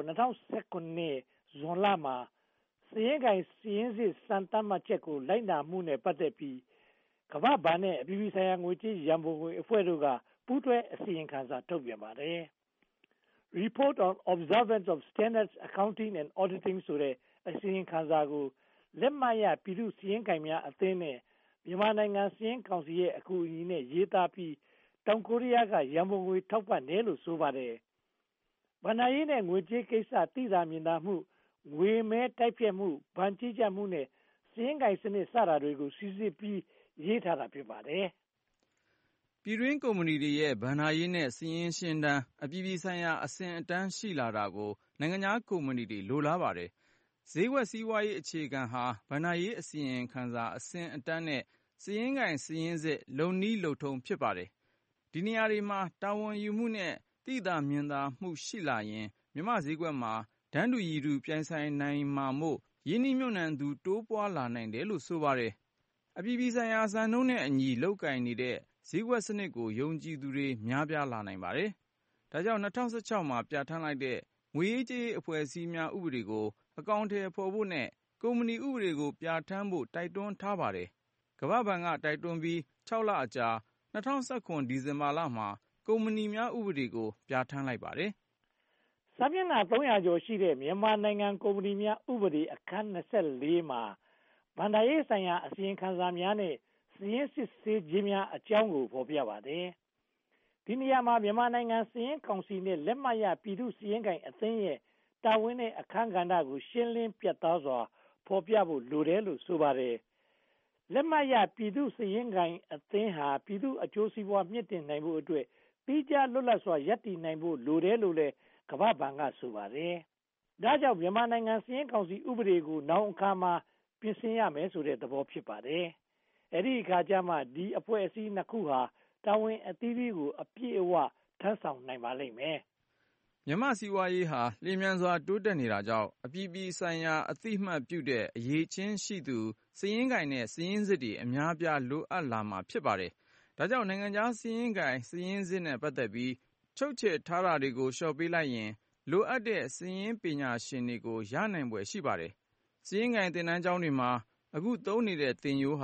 2019ဇွန်လမှာစည်ရင်းကိုင်စည်ရင်းစစ်စံသတ်မှတ်ချက်ကိုလိုက်နာမှုနဲ့ပတ်သက်ပြီးကမ္ဘာ့ဘဏ်နဲ့အပြည်ပြည်ဆိုင်ရာငွေကြေးရန်ပုံငွေအဖွဲ့တို့ကပူးတွဲအစီရင်ခံစာထုတ်ပြန်ပါတယ်။ Report on Observance of Standards Accounting and Auditing ဆိုတဲ့အစီရင်ခံစာကိုလက်မှတ်ရပြည်သူ့စည်ရင်းကိုင်များအသင်းနဲ့မြန်မာနိုင်ငံစည်ရင်းကောင်စီရဲ့အကူအညီနဲ့ရေးသားပြီးတောင်ကိုရီးယားကရန်ပုံငွေထောက်ပံ့တယ်လို့ဆိုပါတယ်။ဘဏ္ဍာရေးနဲ့ငွေကြေးကိစ္စသိသာမြင်သာမှုငွေမဲတိုက်ဖြတ်မှုဘဏ်ကြီးကြပ်မှုနဲ့စည်ရင်းကိုင်စနစ်စတာတွေကိုစီစစ်ပြီးရေးထားတာဖြစ်ပါတယ်။ပြည်တွင်းကုမ္ပဏီတွေရဲ့ဘဏ္ဍာရေးနဲ့စီးရင်ရှင်းတန်းအပြည်ပြည်ဆိုင်ရာအဆင့်အတန်းရှိလာတာကိုနိုင်ငံခြားကုမ္ပဏီတွေလိုလားပါတယ်။ဈေးကွက်စီးပွားရေးအခြေခံဟာဘဏ္ဍာရေးအစီရင်ခံစာအဆင့်အတန်းနဲ့စီးရင်ကိုင်စီးရင်စစ်လုံနည်းလုံထုံဖြစ်ပါတယ်။ဒီနေရာတွေမှာတာဝန်ယူမှုနဲ့သိသာမြင်သာမှုရှိလာရင်မြန်မာဈေးကွက်မှာတန်းတူရည်တူပြိုင်ဆိုင်နိုင်မှာမို့ရင်းနှီးမြှုပ်နှံသူတိုးပွားလာနိုင်တယ်လို့ဆိုပါတယ်။အပြည်ပြည်ဆိုင်ရာစံနှုန်းနဲ့အညီလုပ်ကိုင်နေတဲ့ဈေးကွက်စနစ်ကိုယုံကြည်သူတွေများပြားလာနိုင်ပါတယ်။ဒါကြောင့်2016မှာပြဋ္ဌာန်းလိုက်တဲ့ငွေရေးကြေးရေးအဖွဲ့အစည်းများဥပဒေကိုအကောင်အထည်ဖော်ဖို့နဲ့ကုမ္ပဏီဥပဒေကိုပြဋ္ဌာန်းဖို့တိုက်တွန်းထားပါတယ်။ကမ္ဘာ့ဘဏ်ကတိုက်တွန်းပြီး6လအကြာ2019ဒီဇင်ဘာလမှာကုမ္ပဏီများဥပဒေကိုပြဋ္ဌာန်းလိုက်ပါတယ်။စာမျက်နှာ300ကျော်ရှိတဲ့မြန်မာနိုင်ငံကုမ္ပဏီများဥပဒေအခန်း24မှာဘဏ္ဍာရေးဆိုင်ရာအစီရင်ခံစာများနဲ့စီးရင်စစ်ဆေးခြင်းများအကြောင်းကိုဖော်ပြပါတယ်။ဒီနေရာမှာမြန်မာနိုင်ငံစီးရင်ကောင်စီနဲ့လက်မှတ်ရပြည်သူစီးရင်ကိုင်အသင်းရဲ့တာဝန်နဲ့အခန်းကဏ္ဍကိုရှင်းလင်းပြတ်သားစွာဖော်ပြဖို့လိုတယ်လို့ဆိုပါတယ်။လက်မှတ်ရပြည်သူစီးရင်ကိုင်အသင်းဟာပြည်သူအကျိုးစီးပွားမြင့်တင်နိုင်ဖို့အတွက်ပြီးကြလွတ်လပ်စွာရပ်တည်နိုင်ဖို့လိုတယ်လို့လည်းကမ္ဘာ့ဘဏ်ကဆိုပါတယ်။ဒါကြောင့်မြန်မာနိုင်ငံစီးရင်ကောင်စီဥပဒေကိုနောင်အခါမှာပြင်ဆင်ရမယ်ဆိုတဲ့သဘောဖြစ်ပါတယ်။အဲဒီအခါကျမှဒီအဖွဲ့အစည်းနှစ်ခုဟာတာဝန်အသီးသီးကိုအပြည့်အဝထမ်းဆောင်နိုင်ပါလိမ့်မယ်။မြန်မာစီးပွားရေးဟာလျင်မြန်စွာတိုးတက်နေတာကြောင့်အပြည်ပြည်ဆိုင်ရာအသိမှတ်ပြုတဲ့အရေးချင်းရှိသူစီးရင်ကိုင်နဲ့စီးရင်စစ်တွေအများပြားလိုအပ်လာမှာဖြစ်ပါတယ်။ဒါကြောင့်နိုင်ငံခြားစီးရင်ကိုင်စီးရင်စစ်နဲ့ပတ်သက်ပြီးချုပ်ချယ်ထားတာတွေကိုလျှော့ပေးလိုက်ရင်လိုအပ်တဲ့စီးရင်ပညာရှင်တွေကိုရနိုင်ဖွယ်ရှိပါတယ်။စီးရင်ကိုင်သင်တန်းကျောင်းတွေမှာအခုသုံးနေတဲ့သင်ရိုးဟာ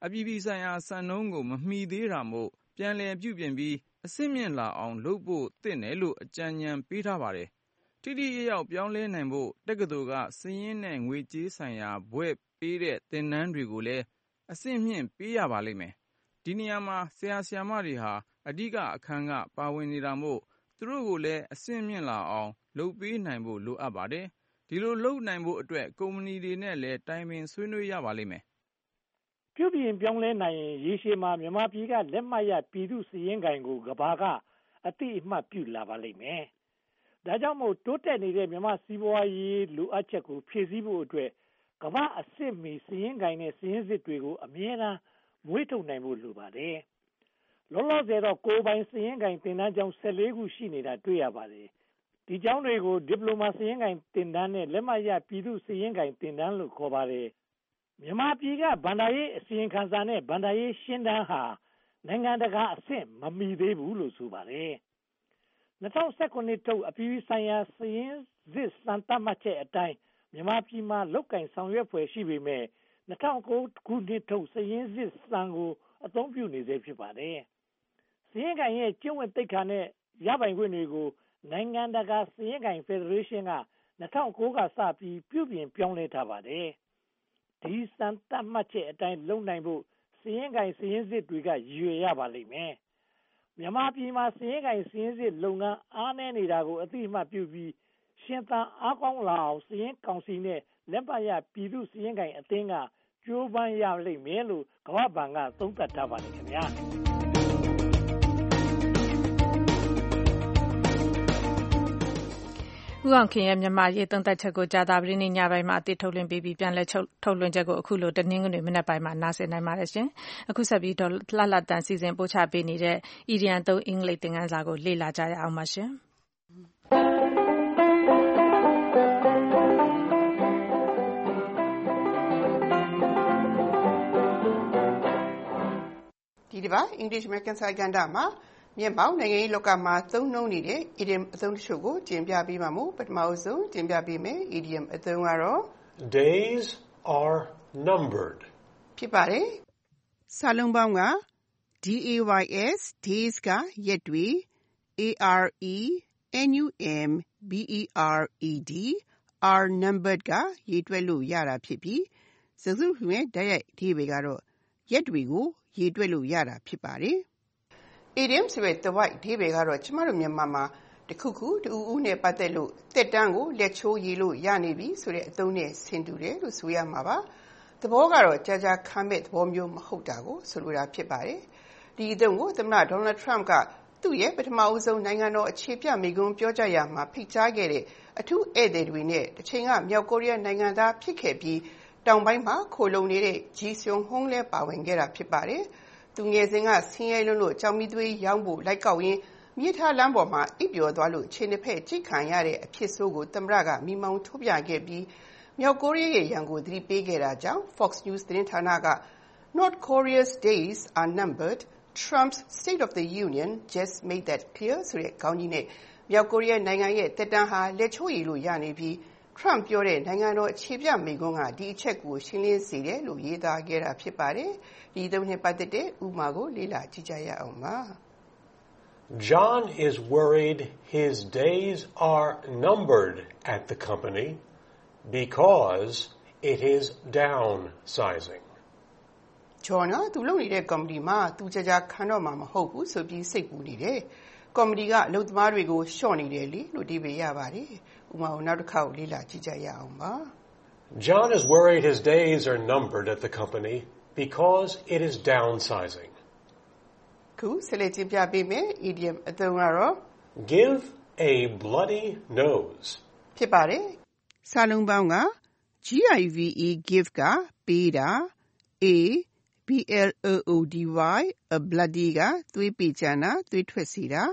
အပြည်ပြည်ဆိုင်ရာစံနှုန်းကိုမမီသေးတာမို့ပြန်လည်ပြုပြင်ပြီးအဆင့်မြင့်လာအောင်လုပ်ဖို့သင့်တယ်လို့အကြံဉာဏ်ပေးထားပါတယ်။ထိထိရောက်ပြောင်းလဲနိုင်ဖို့တက္ကသိုလ်ကစာရင်းနဲ့ငွေကြေးဆိုင်ရာဘွဲ့ပေးတဲ့သင်တန်းတွေကိုလည်းအဆင့်မြင့်ပေးရပါလိမ့်မယ်။ဒီနေရာမှာဆရာဆရာမတွေဟာအဓိကအခန်းကပါဝင်နေတာမို့သူတို့ကိုလည်းအဆင့်မြင့်လာအောင်လုပ်ပေးနိုင်ဖို့လိုအပ်ပါတယ်။ဒီလိုလုပ်နိုင်ဖို့အတွက်ကုမ္ပဏီတွေနဲ့လည်းတိုင်ပင်ဆွေးနွေးရပါလိမ့်မယ်။ပြုပြင်ပြောင်းလဲနိုင်ရင်ရေရှည်မှာမြန်မာပြည်ကလက်မှတ်ရပြည်သူစည်ရင်းကိုင်ကိုကဘာကအတိအမှတ်ပြုလာပါလိမ့်မယ်။ဒါကြောင့်မို့တိုးတက်နေတဲ့မြန်မာစီးပွားရေးလိုအပ်ချက်ကိုဖြည့်ဆည်းဖို့အတွက်ကမ္ဘာအဆင့်မီစည်ရင်းကိုင်နဲ့စည်ရင်းစစ်တွေကိုအမြဲတမ်းမွေးထုတ်နိုင်ဖို့လိုပါတယ်။လောလောဆယ်တော့ကိုယ်ပိုင်စည်ရင်းကိုင်သင်တန်းကျောင်း14ခုရှိနေတာတွေ့ရပါတယ်။ဒီကျောင်းတွေကိုဒီပလိုမာစည်ရင်းကိုင်သင်တန်းနဲ့လက်မှတ်ရပြည်သူစည်ရင်းကိုင်သင်တန်းလို့ခေါ်ပါတယ်။မြန်မာပြည်ကဗန္ဒာရေးအစီရင်ခံစာနဲ့ဗန္ဒာရေးရှင်းတန်းဟာနိုင်ငံတကာအဆင့်မမီသေးဘူးလို့ဆိုပါတယ်။2019ထုတ်အပြည်ပြည်ဆိုင်ရာစည်ရင်းစစ်စံသတ်မှတ်ချက်အတိုင်းမြန်မာပြည်မှာလောက်ကင်ဆောင်ရွက်ဖွယ်ရှိပေမဲ့2009ခုနှစ်ထုတ်စည်ရင်းစစ်စံကိုအသုံးပြုနေစေဖြစ်ပါတယ်။စည်ရင်းကိုင်ရဲ့ကျင့်ဝတ်သိက္ခာနဲ့ရပိုင်ခွင့်တွေကိုနိုင်ငံတကာစည်ရင်းကိုင်ဖက်ဒရေးရှင်းက2009ကစပြီးပြုပြင်ပြောင်းလဲထားပါတယ်။ဒီစံသတ်မှတ်ချက်အတိုင်းလုပ်နိုင်ဖို့စည်ရင်းကိုင်စည်ရင်းစစ်တွေကရည်ရွယ်ရပါလိမ့်မယ်။မြန်မာပြည်မှာစည်ရင်းကိုင်စည်ရင်းစစ်လုပ်ငန်းအားနည်းနေတာကိုအသိအမှတ်ပြုပြီးရှင်သန်အားကောင်းလာအောင်စည်ရင်းကောင်စီနဲ့လက်မှတ်ရပြည်သူစည်ရင်းကိုင်အသင်းကကြိုးပမ်းရလိမ့်မယ်လို့ကမ္ဘာ့ဘဏ်ကသုံးသပ်ထားပါတယ်ခင်ဗျာ။ဦးအောင်ခင်ရဲ့မြန်မာရေးသုံးသပ်ချက်ကိုကြာသပတေးနေ့ညပိုင်းမှာအသိထုတ်လွှင့်ပြီးပြန်လည်ထုတ်လွှင့်ချက်ကိုအခုလိုတနင်္ဂနွေမနက်ပိုင်းမှာနားဆင်နိုင်ပါတယ်ရှင်။အခုဆက်ပြီးတော့လှလှတန်စီစဉ်ပို့ချပေးနေတဲ့ EDN 3 အင်္ဂလိပ်သင်ခန်းစာကိုလေ့လာကြရအောင်ပါရှင်။ဒီတစ်ပတ် English American စာကဏ္ဍမှာမျက်မှောက်နိုင်ငံရေးလောကမှာသုံးနှုန်းနေတဲ့ idiom အသုံးတချို့ကိုတင်ပြပေးပါမယ်။ပထမဆုံးတင်ပြပေးမယ် idiom အသုံးကတော့ Days are numbered ဖြစ်ပါတယ်။စာလုံးပေါင်းက DAYS days ကရက်တွေ ARENUMBERED are numbered ကရေတွက်လို့ရတာဖြစ်ပြီးစကားစုတခုရဲ့တိုက်ရိုက်အဓိပ္ပာယ်ကတော့ရက်တွေကိုရေတွက်လို့ရတာဖြစ်ပါတယ်။ idiom ဆိုတဲ့ the white အဓိပ္ပာယ်ကတော့ကျမတို့မြန်မာမှာတခုခုတူဦးနဲ့ပတ်သက်လို့တက်တန်းကိုလက်ချိုးရေးလို့ရနေပြီဆိုတဲ့အသုံးနဲ့ဆင်တူတယ်လို့ဆိုရမှာပါ။သဘောကတော့ကြာကြာခံမဲ့သဘောမျိုးမဟုတ်တာကိုဆိုလိုတာဖြစ်ပါတယ်။ဒီအသုံးကိုသမ္မတ Donald Trump ကသူ့ရဲ့ပထမအဆုံးနိုင်ငံတော်အခြေပြမိန့်ခွန်းပြောကြားရာမှာဖိတ်ကြားခဲ့တဲ့အထူးဧည့်သည်တွေနဲ့တစ်ချိန်ကမြောက်ကိုရီးယားနိုင်ငံသားဖြစ်ခဲ့ပြီးတောင်ပိုင်းမှာခိုလုံနေတဲ့ Ji Seung-hoon လည်းပါဝင်ခဲ့တာဖြစ်ပါတယ်။သူငယ်စဉ်ကဆင်းရဲလွန်းလို့ကြောင်မီသွေးရောင်းဖို့လိုက်ကောက်ရင်းမြစ်ထားလမ်းပေါ်မှာအိပ်ပျော်သွားလို့ခြေနှစ်ဖက်ကြိတ်ခံရတဲ့အဖြစ်ဆိုးကိုသမ္မတကမိမောင်းထုတ်ပြခဲ့ပြီးမြောက်ကိုရီးယားရဲ့ရန်ကိုသတိပေးခဲ့တာကြောင့် Fox News သတင်းဌာနက North Korea's days are numbered. Trump's State of the Union just made that clear ဆိုတဲ့ခေါင်းကြီးနဲ့မြောက်ကိုရီးယားနိုင်ငံရဲ့တက်တန်းဟာလက်ချိုးရည်လို့ရနေပြီး Trump ပြောတဲ့နိုင်ငံတော်အခြေပြမိန့်ခွန်းကဒီအချက်ကိုရှင်းလင်းစေတယ်လို့ရေးသားခဲ့တာဖြစ်ပါတယ်။ဒီသုံးနဲ့ပတ်သက်တဲ့ဥပမာကိုလေ့လာကြည့်ကြရအောင်ပါ။ John is worried his days are numbered at the company because it is downsizing. John ကသူလုပ်နေတဲ့ကုမ္ပဏီမှာသူကြာခံတော့မှာမဟုတ်ဘူးဆိုပြီးစိတ်ပူနေတယ်။ကုမ္ပဏီကအလုပ်သမားတွေကိုလျှော့နေတယ်လေလို့ဒီပဲရပါတယ်။ဥပမာကိုနောက်တစ်ခါလေ့လာကြည့်ကြရအောင်ပါ။ John is worried his days are numbered at the company because it is downsizing. ခုဆက်လက်ကြည့်ပြပေးမယ် idiom အသုံးကတော့ give a bloody nose ဖြစ်ပါတယ်။စာလုံးပေါင်းက give ကပေးတာ bloody a bloody ကသွေးပေကြမ်းတာသွေးထွက်စေတာ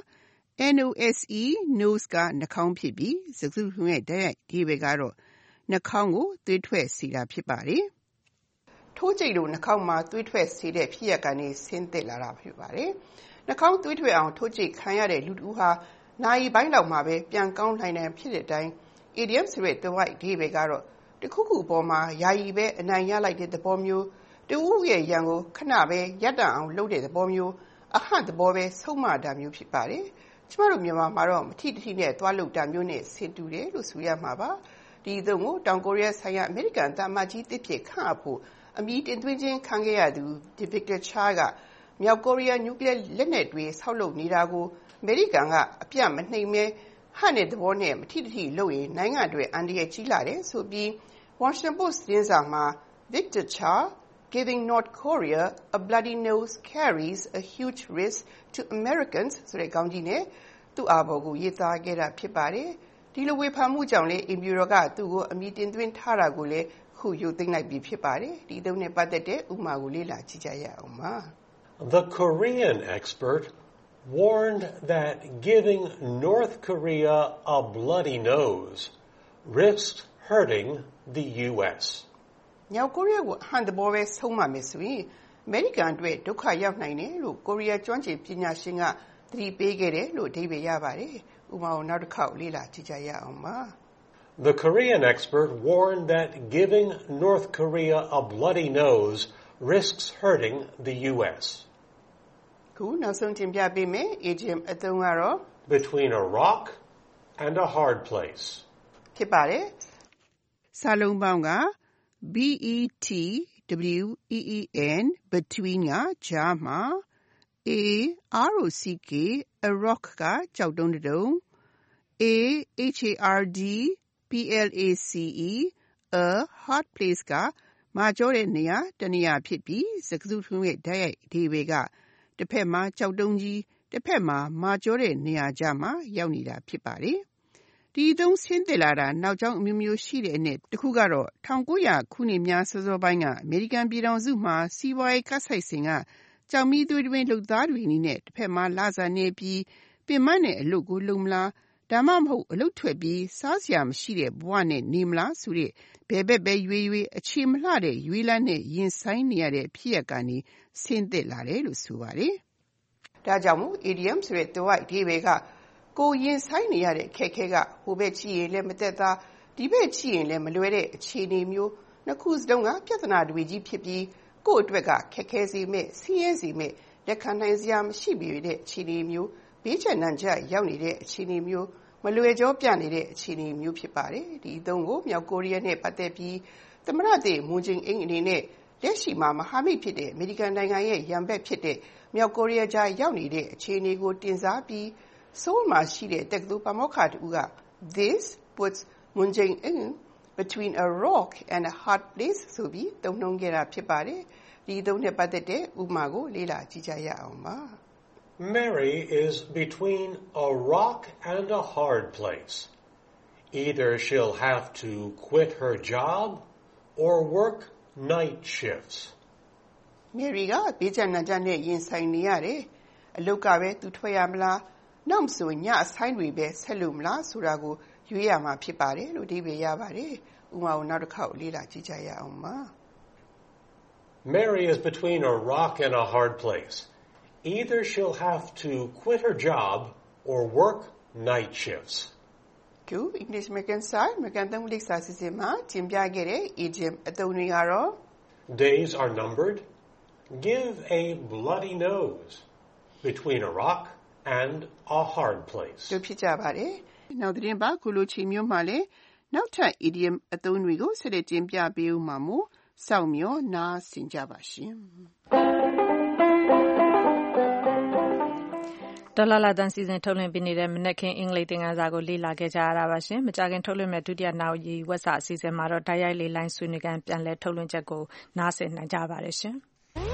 nose ကနှာခေါင်းဖြစ်ပြီးစကားစုတခုရဲ့တိုက်ရိုက်အဓိပ္ပာယ်ကတော့နှာခေါင်းကိုသွေးထွက်စေတာဖြစ်ပါတယ်။ထိုးကြိတ်လို့နှာခေါင်းမှာသွေးထွက်စေတဲ့ဖြစ်ရပ်ကနေဆင်းသက်လာတာဖြစ်ပါတယ်။နှာခေါင်းသွေးထွက်အောင်ထိုးကြိတ်ခံရတဲ့လူတစ်ဦးဟာနာရီပိုင်းလောက်မှာပဲပြန်ကောင်းနိုင်တယ်ဖြစ်တဲ့အတိုင်း idiom ဆိုတဲ့ the white အဓိပ္ပာယ်ကတော့တခုခုအပေါ်မှာယာယီပဲအနိုင်ရလိုက်တဲ့သဘောမျိုးတူဦးရဲ့ရန်ကိုခဏပဲရပ်တန့်အောင်လုပ်တဲ့သဘောမျိုးအဟန့်သဘောပဲဆုံးမတာမျိုးဖြစ်ပါတယ်ကျမတို့မြန်မာမှာတော့မထီတထီနဲ့သွားလုပ်တာမျိုးနဲ့ဆင်တူတယ်လို့ဆိုရမှာပါဒီအသုံးကိုတောင်ကိုရီးယားဆိုင်ရာအမေရိကန်တာမကြီးတစ်ဖြစ်ခန့်အပ်ဖို့အမည်တင်သွင်းခြင်းခံခဲ့ရသူ Victor Cha ကမြောက်ကိုရီးယားနျူကလ িয়ার လက်နက်တွေဆောက်လုပ်နေတာကိုအမေရိကန်ကအပြတ်မနှိမ်မဲဟန့်တဲ့သဘောနဲ့မထီတထီလုပ်ရင်နိုင်ငံအတွက်အန္တရာယ်ကြီးလာတယ်ဆိုပြီး Washington Post သတင်းစာမှာ Victor Cha giving North Korea a bloody nose carries a huge risk to Americans ဆိုတဲ့ခေါင်းကြီးနဲ့သူ့အာဘော်ကိုရေးသားခဲ့တာဖြစ်ပါတယ်ဒီလိုဝေဖန်မှုကြောင့်လည်းအင်ဗျူရောကသူ့ကိုအမည်တင်သွင်းထားတာကိုလည်းခုရုပ်သိမ်းလိုက်ပြီဖြစ်ပါတယ်ဒီအသုံးနဲ့ပတ်သက်တဲ့ဥပမာကိုလေ့လာကြည့်ကြရအောင်ပါ The Korean expert warned that giving North Korea a bloody nose risked hurting the U.S. မြောက်ကိုရီးယားကိုအဟန့်သဘောပဲဆုံးမမယ်ဆိုရင်အမေရိကန်အတွက်ဒုက္ခရောက်နိုင်တယ်လို့ကိုရီးယားကျွမ်းကျင်ပညာရှင်ကသတိပေးခဲ့တယ်လို့အဓိပ္ပာယ်ရပါတယ်ဥပမာကိုနောက်တစ်ခေါက်လေ့လာကြည့်ကြရအောင်ပါ The Korean expert warned that giving North Korea a bloody nose risks hurting the U.S. ခုနောက်ဆုံးတင်ပြပေးမယ် idiom အသုံးကတော့ between a rock and a hard place ဖြစ်ပါတယ်စာလုံးပေါင်းက between between ကကြားမှာ a rock ကကြောက်တုံးတုံး hard place a hard place ကမာကျောတဲ့နေရာတနေရာဖြစ်ပြီးစကားစုထုံးရဲ့တိုက်ရိုက်အဓိပ္ပာယ်ကတစ်ဖက်မှာကြောက်တုံးကြီးတစ်ဖက်မှာမာကျောတဲ့နေရာကြားမှာရောက်နေတာဖြစ်ပါတယ်ဒီအသုံးဆင်းသက်လာတာနောက်ကျောင်းအမျိုးမျိုးရှိတဲ့အနက်တစ်ခုကတော့1900ခုနှစ်များစောစောပိုင်းကအမေရိကန်ပြည်ထောင်စုမှာစီးပွားရေးကဆိုင်စဉ်ကကြောင်မီးသွေးတွင်းလုပ်သားတွေအနေနဲ့တစ်ဖက်မှာလစာနေပြီးပင်မနဲ့အလုပ်ကိုလုပ်မလားဒါမှမဟုတ်အလုပ်ထွက်ပြီးစားစရာမရှိတဲ့ဘဝနဲ့နေမလားဆိုတဲ့ဘယ်ဘက်ပဲရွေအခြေမလှတဲ့ရွေလန်းနဲ့ရင်ဆိုင်နေရတဲ့ဖြစ်ရပ်ကနေဆင်းသက်လာတယ်လို့ဆိုပါတယ်ဒါကြောင့်မို့ idiom ဆိုတဲ့သွယ်ဝိုက်အဓိပ္ပာယ်ကကိုရင်ဆိုင်နေရတဲ့အခက်အခဲကဟိုဘက်ကြည့်ရင်လည်းမသက်သာဒီဘက်ကြည့်ရင်လည်းမလွယ်တဲ့အခြေအနေမျိုးနှစ်ခုစလုံးကပြဿနာတွေကြီးဖြစ်ပြီးကိုယ့်အတွက်ကခက်ခဲစေမဲ့ဆင်းရဲစေမဲ့လက်ခံနိုင်စရာမရှိပေတဲ့အခြေအနေမျိုးဘေးချမ်းနံကြရောက်နေတဲ့အခြေအနေမျိုးမလွယ်ကြောပြနေတဲ့အခြေအနေမျိုးဖြစ်ပါတယ်ဒီအသုံးကိုမြောက်ကိုရီးယားနဲ့ပတ်သက်ပြီးသမ္မတသစ်မွန်ဂျင်အင်းအနေနဲ့လက်ရှိမှာမဟာမိတ်ဖြစ်တဲ့အမေရိကန်နိုင်ငံရဲ့ရန်ဘက်ဖြစ်တဲ့မြောက်ကိုရီးယားကြားရောက်နေတဲ့အခြေအနေကိုတင်စားပြီးဆိုးမှာရှိတဲ့တက္ကသိုလ်ပါမောက္ခတူက This puts Moon Jae-in between a rock and a hard place ဆိုပြီးသုံးနှုန်းခဲ့တာဖြစ်ပါတယ်ဒီအသုံးနဲ့ပတ်သက်တဲ့ဥပမာကိုလေ့လာကြည့်ကြရအောင်ပါ Mary is between a rock and a hard place. Either she'll have to quit her job or work night shifts. Mary ကဘေးချမ်းနံကြနဲ့ရင်ဆိုင်နေရတယ်အလုပ်ကပဲသူထွက်ရမလားနောက်မဆိုညအဆိုင်တွေပဲဆက်လို့မလားဆိုတာကိုရွေးရမှာဖြစ်ပါတယ်လို့အဓိပ္ပာယ်ရပါတယ်ဥပမာကိုနောက်တစ်ခေါက်လေ့လာကြည့်ကြရအောင်ပါ Mary is between a rock and a hard place. Either she'll have to quit her job or work night shifts. Good English American Style American သုံးလိပ်စာစီစဉ်မှာသင်ပြခဲ့တဲ့ idiom အသုံးတွေကတော့ Days are numbered. Give a bloody nose. Between a rock and a hard place. တို့ဖြစ်ကြပါတယ်နောက်သတင်းပါခုလိုချိန်မျိုးမှာလည်းနောက်ထပ် idiom အသုံးတွေကိုဆက်လက်တင်ပြပေးဦးမှာမို့စောင့်မျှော်နားဆင်ကြပါရှင်ဒေါ်လာလာတန်စီစဉ်ထုတ်လွှင့်ပေးနေတဲ့မနက်ခင်းအင်္ဂလိပ်သင်ခန်းစာကိုလေ့လာခဲ့ကြရတာပါရှင်။မကြာခင်ထုတ်လွှင့်မဲ့ဒုတိယနာရီဝက်စာအစီအစဉ်မှာတော့တိုက်ရိုက်လေလိုင်းဆွေးနွေးခန်းပြန်လည်ထုတ်လွှင့်ချက်ကိုနားဆင်နိုင်ကြပါတယ်ရှင်။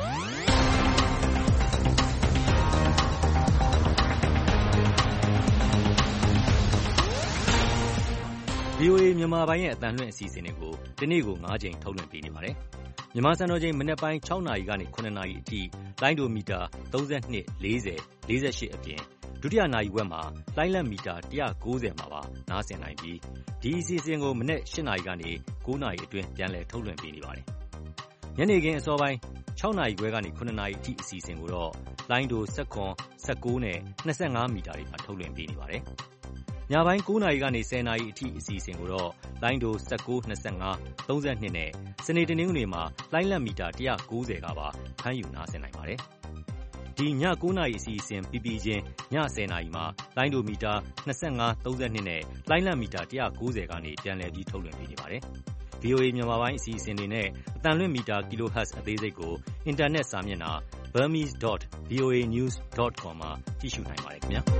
VOA မြန်မာပိုင်းရဲ့အသံလွှင့်အစီအစဉ်တွေကိုဒီနေ့ကို9ချိန်ထုတ်လွှင့်ပေးနေပါတယ်။မြန်မာစံတော်ချိန်မနက်ပိုင်း6နာရီကနေ9နာရီအထိလိုင်းဒိုမီတာ32 40 48အပြင်ဒုတိယနာရီဝက်မှာလိုင်းလက်မီတာ190မှာပါနားဆင်နိုင်ပြီးဒီအစီအစဉ်ကိုမနက်8နာရီကနေ9နာရီအတွင်းပြန်လည်ထုတ်လွှင့်ပေးနေပါတယ်။ညနေခင်းအစောပိုင်း6နာရီခွဲကနေ9နာရီအထိအစီအစဉ်ကိုတော့လိုင်းဒို19 19နဲ့25မီတာတွေမှာထုတ်လွှင့်ပေးနေပါတယ်။ညပိုင်း9 နာရီကနေ10 နာရီအထိအစီအစဉ်ကိုတော့လိုင်းဒို19 25 32နဲ့စနေတနင်္ဂနွေမှာလိုင်းလက်မီတာ190ကပါဖမ်းယူနားဆင်နိုင်ပါတယ်။ဒီည9 နာရီအစီအစဉ်ပြီးပြီးချင်းည10 နာရီမှာလိုင်းဒိုမီတာ25 32နဲ့လိုင်းလက်မီတာ190ကနေပြန်လည်ပြီးထုတ်လွှင့်ပေးနေပါတယ်။ VOA မြန်မာပိုင်းအစီအစဉ်တွေနဲ့အသံလွှင့်မီတာ kilohertz အသေးစိတ်ကိုအင်တာနက်စာမျက်နှာ burmese.voanews.com မှာကြည့်ရှုနိုင်ပါတယ်ခင်ဗျာ။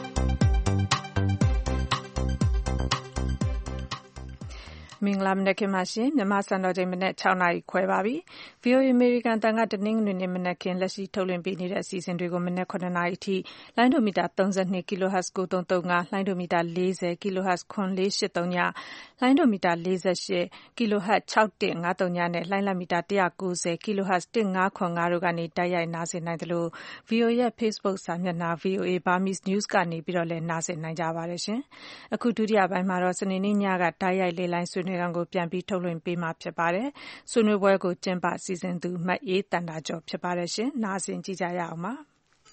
မင်္ဂလာမနက်ခင်းပါရှင်မြန်မာစံတော်ချိန်မနက်6နာရီခွဲပါပြီ VOA American တန်ကတနင်္ဂနွေနေ့မနက်ခင်းလက်ရှိထုတ်လွှင့်ပေးနေတဲ့အစီအစဉ်တွေကိုမနက်9နာရီအထိလိုင်းဒိုမီတာ32 kHz 9335လိုင်းဒိုမီတာ40 kHz 9483ညလိုင်းဒိုမီတာ48 kHz 6153ညနဲ့လိုင်းလက်မီတာ190 kHz 1505တို့ကနေတိုက်ရိုက်နားဆင်နိုင်တယ်လို့ VOA ရဲ့ Facebook စာမျက်နှာ VOA Burmese News ကနေပြီးတော့လည်းနားဆင်နိုင်ကြပါတယ်ရှင်အခုဒုတိယပိုင်းမှာတော့စနေနေ့ညကတိုက်ရိုက်လေလိုင်းဆွေးနွေးကိုပြန်ပြီးထုတ်လွှင့်ပေးမှာဖြစ်ပါတယ်။ဆွေးနွေးပွဲကိုကျင်းပစီစဉ်သူမတ်အေးတန်တာကျော်ဖြစ်ပါတယ်ရှင်။နားဆင်ကြည့်ကြရအောင်ပါ။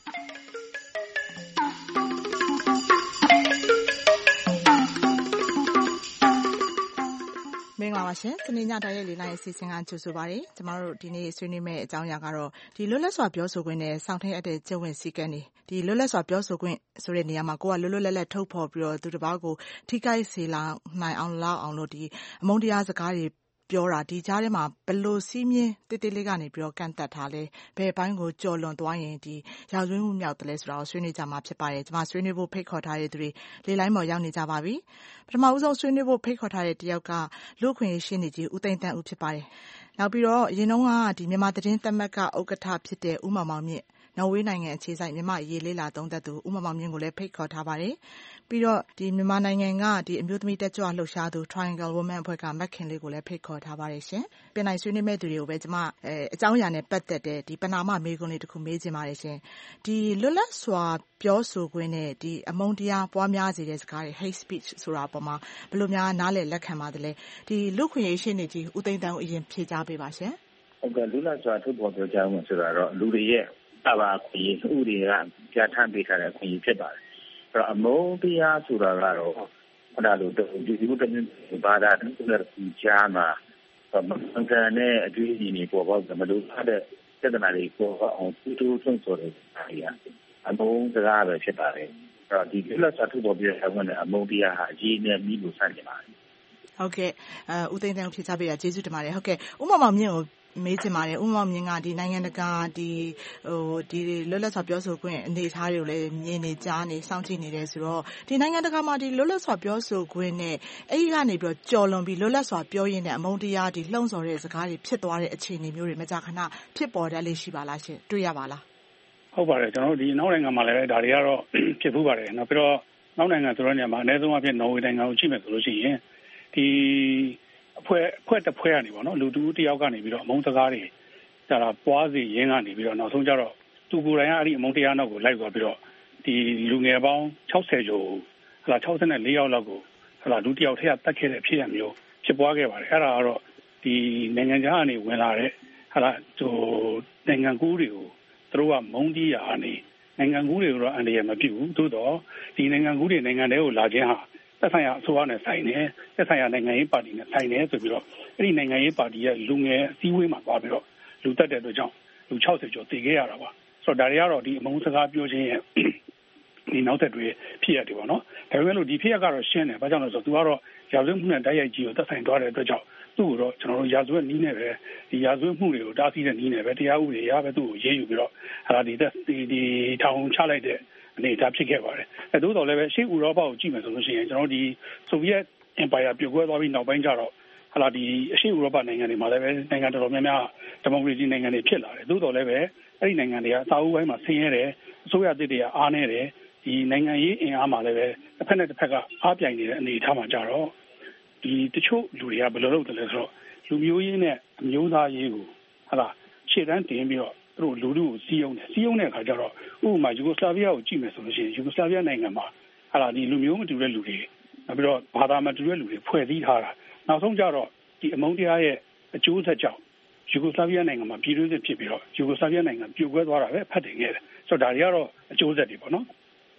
မင်္ဂလာပါရှင်။စနေညတိုက်ရိုက်လေလိုင်းအစီအစဉ်ကကြိုဆိုပါရစေ။ကျမတို့ဒီနေ့ဆွေးနွေးမယ့်အကြောင်းအရာကတော့ဒီလွတ်လပ်စွာပြောဆိုခွင့်နဲ့စောင့်ထိန်အပ်တဲ့ကျင့်ဝတ်စည်းကမ်းတွေဒီလွတ်လပ်စွာပြောဆိုခွင့်ဆိုတဲ့နေရာမှာကိုကလွတ်လွတ်လပ်လပ်ထုတ်ဖော်ပြီးတော့သူတစ်ပါးကိုထိခိုက်စေလာနိုင်အောင်လောက်အောင်လို့ဒီအမုန်းတရားစကားတွေပြောတာဒီကြားထဲမှာဘယ်လိုစီးမြင်တိတိလေးကနေပြီးတော့ကန့်သက်ထားလဲဘယ်ပိုင်းကိုကြော်လွန်သွားရင်ဒီရာဇဝတ်မှုမြောက်တယ်လဲဆိုတာကိုဆွေးနွေးကြမှာဖြစ်ပါတယ်ကျွန်မဆွေးနွေးဖို့ဖိတ်ခေါ်ထားတဲ့သူတွေလေလိုင်းပေါ်ရောက်နေကြပါပြီပထမဦးဆုံးဆွေးနွေးဖို့ဖိတ်ခေါ်ထားတဲ့တယောက်ကလူ့အခွင့်အရေးရှင်းနေကြီးဦးသိန်းတန်းဦးဖြစ်ပါတယ်နောက်ပြီးတော့အရင်တုန်းကဒီမြန်မာသတင်းသမက်ကဥက္ကဋ္ဌဖြစ်တဲ့ဦးမောင်မောင်မြင့်နော်ဝေးနိုင်ငံအခြေစိုက်မြန်မာရေးလေးလာသုံးသက်သူဦးမောင်မောင်မြင့်ကိုလည်းဖိတ်ခေါ်ထားပါတယ်ပြီးတော့ဒီမြန်မာနိုင်ငံကဒီအမျိုးသမီးတက်ကြွလှုပ်ရှားသူ Triangle Women အဖွဲ့ကမက်ခင်လေးကိုလည်းဖိတ်ခေါ်ထားပါတယ်ရှင်ပြန်နိုင်ဆွေးနွေးမဲ့သူတွေကိုပဲကျွန်မအကြောင်းအရာနဲ့ပတ်သက်တဲ့ဒီပဏာမမေးခွန်းလေးတစ်ခုမေးချင်ပါတယ်ရှင်ဒီလွတ်လပ်စွာပြောဆိုခွင့်နဲ့ဒီအမုန်းတရားပွားများစေတဲ့စကားတွေ hate speech ဆိုတာအပေါ်မှာဘယ်လိုများနားလည်လက်ခံပါတယ်လဲဒီလူ့ခွင့်ရေးရှင်းနေကြီးဦးသိန်းတန်းအရင်ဖြေကြားပေးပါရှင်ဟုတ်ကဲ့လွတ်လပ်စွာထုတ်ဖော်ပြောကြားမှုဆိုတာတော့လူတွေရဲ့အဘာခွင့်ဥတွေကပြဋ္ဌာန်းပေးထားတဲ့ခွင့်ဖြစ်ပါတယ်အဲ့တော့အမုန်းတရားဆိုတာကတော့ဟောဒါလိုဒီလိုတမျိုးဘာသာတူတဲ့ကြားမှာမကန်တဲ့အတွေ့အကြုံတွေပေါ်ပေါက်တယ်မလို့ထားတဲ့စေတနာတွေပေါ်အောင်တူထွန်းဆိုတဲ့အမုန်းတရားပဲဖြစ်ပါတယ်အဲ့တော့ဒီလွတ်လပ်စွာထုတ်ဖော်ပြောကြားမှုနဲ့အမုန်းတရားဟာအကြီးနဲ့မိလို့ဆန့်ကျင်ပါတယ်ဟုတ်ကဲ့ဦးသိန်းတန်းဖြေချပေးတာကျေးဇူးတင်ပါတယ်ဟုတ်ကဲ့ဦးမောင်မောင်မြင့်ကိုမေးချင်ပါတယ်ဦးမောင်မြင့်ကဒီနိုင်ငံတကာဒီလွတ်လပ်စွာပြောဆိုခွင့်အနေအထားတွေကိုလည်းမြင်နေကြားနေစောင့်ကြည့်နေတယ်ဆိုတော့ဒီနိုင်ငံတကာမှာဒီလွတ်လပ်စွာပြောဆိုခွင့်နဲ့အဲ့ဒီကနေပြီးတော့ကြော်လွန်ပြီးလွတ်လပ်စွာပြောရင်းနဲ့အမုန်းတရားဒီလှုံ့ဆော်တဲ့စကားတွေဖြစ်သွားတဲ့အခြေအနေမျိုးတွေမကြာခဏဖြစ်ပေါ်တတ်လေးရှိပါလားရှင်တွေ့ရပါလားဟုတ်ပါတယ်ကျွန်တော်တို့ဒီနောက်နိုင်ငံမှာလည်းဒါတွေကတော့ဖြစ်ဖူးပါတယ်နောက်ပြီးတော့နောက်နိုင်ငံဆိုတဲ့နေရာမှာအနည်းဆုံးအဖြစ်နော်ဝေနိုင်ငံကိုကြည့်မယ်ဆိုလို့ရှိရင်ဒီအဖွဲ့တစ်ဖွဲ့ကနေပေါ့နော်လူတူတယောက်ကနေပြီးတော့အမုန်းစကားတွေဒါလာပွားစီရင်းကနေပြီးတော့နောက်ဆုံးကျတော့သူကိုယ်တိုင်ကအဲ့ဒီအမုန်းတရားနောက်ကိုလိုက်သွားပြီးတော့ဒီလူငယ်ပေါင်း60ကျော်ဟလာ64ယောက်လောက်ကိုဟလာလူတယောက်ထက်တက်ခဲ့တဲ့ဖြစ်ရမျိုးဖြစ်ပွားခဲ့ပါတယ်အဲ့ဒါကတော့ဒီနိုင်ငံခြားကနေဝင်လာတဲ့ဟလာဟိုနိုင်ငံကူးတွေကိုသူတို့ကမုန်းတီးရာအနေနိုင်ငံကူးတွေကိုတော့အန္တရာယ်မပြုဘူးသို့တော့ဒီနိုင်ငံကူးတွေနိုင်ငံတွေကိုလာခြင်းဟာသက်ဆိုင်ရာအစိုးရနဲ့ဆိုင်တယ်သက်ဆိုင်ရာနိုင်ငံရေးပါတီနဲ့ဆိုင်တယ်ဆိုပြီးတော့အဲ့ဒီနိုင်ငံရေးပါတီရဲ့လူငယ်အစည်းအဝေးမှာသွားပြီးတော့လူတက်တဲ့အတွက်ကြောင့်လူ60ကျော်တည်ခဲ့ရတာပါဆိုတော့ဒါတွေကတော့ဒီအမုန်းစကားပြောခြင်းရဲ့ဒီနောက်သက်တွေဖြစ်ရတယ်ပေါ့နော်ဒါပေမဲ့လို့ဒီဖြစ်ရကတော့ရှင်းတယ်ဘာကြောင့်လဲဆိုတော့သူကတော့ရာဇဝတ်မှုနဲ့တိုက်ရိုက်ကြီးကိုသက်ဆိုင်သွားတဲ့အတွက်ကြောင့်သူ့ကိုတော့ကျွန်တော်တို့ရာဇဝတ်နည်းနဲ့ပဲဒီရာဇဝတ်မှုတွေကိုတားဆီးတဲ့နည်းနဲ့ပဲတရားဥပဒေရပဲသူ့ကိုရေးယူပြီးတော့ဟာဒီထောင်ချလိုက်တဲ့အနေအထားဖြစ်ခဲ့ပါတယ်အဲသို့တော်လည်းပဲရှေ့ဥရောပကိုကြည့်မယ်ဆိုလို့ရှိရင်ကျွန်တော်ဒီဆိုဗီယက်အင်ပါယာပြိုကွဲသွားပြီးနောက်ပိုင်းကျတော့ဟာလာဒီအရှေ့ဥရောပနိုင်ငံတွေမှာလည်းပဲနိုင်ငံတော်တော်များများဒီမိုကရေစီနိုင်ငံတွေဖြစ်လာတယ်သို့တော်လည်းပဲအဲ့ဒီနိုင်ငံတွေကအစာအုပ်ပိုင်းမှာဆင်းရဲတယ်အစိုးရသစ်တွေကအားနည်းတယ်ဒီနိုင်ငံရေးအင်အားမှာလည်းပဲတစ်ဖက်နဲ့တစ်ဖက်ကအားပြိုင်နေတဲ့အနေအထားမှာကြတော့ဒီတချို့လူတွေကဘယ်လိုလုပ်တယ်လဲဆိုတော့လူမျိုးရေးနဲ့အမျိုးသားရေးကိုဟာလာခြေတန်းတင်ပြီးတော့သူတို့လူထုကိုစီးယုံတဲ့အခါကျတော့ဥပမာယူဂိုစလာဗီးယားကိုကြည့်မယ်ဆိုလို့ရှိရင်ယူဂိုစလာဗီးယားနိုင်ငံမှာဟာလာဒီလူမျိုးမတူတဲ့လူတွေနောက်ပြီးတော့ဘာသာမတူတဲ့လူတွေဖွဲ့စည်းထားတာနောက်ဆုံးကျတော့ဒီအမုန်းတရားရဲ့အကျိုးဆက်ကြောင့်ယူဂိုစလာဗီးယားနိုင်ငံမှာပြည်တွင်းစစ်ဖြစ်ပြီးတော့ယူဂိုစလာဗီးယားနိုင်ငံပြိုကွဲသွားတာပဲဖတ်တင်ခဲ့တယ်ဆိုတော့ဒါတွေကတော့အကျိုးဆက်တွေပေါ့နော်ဟ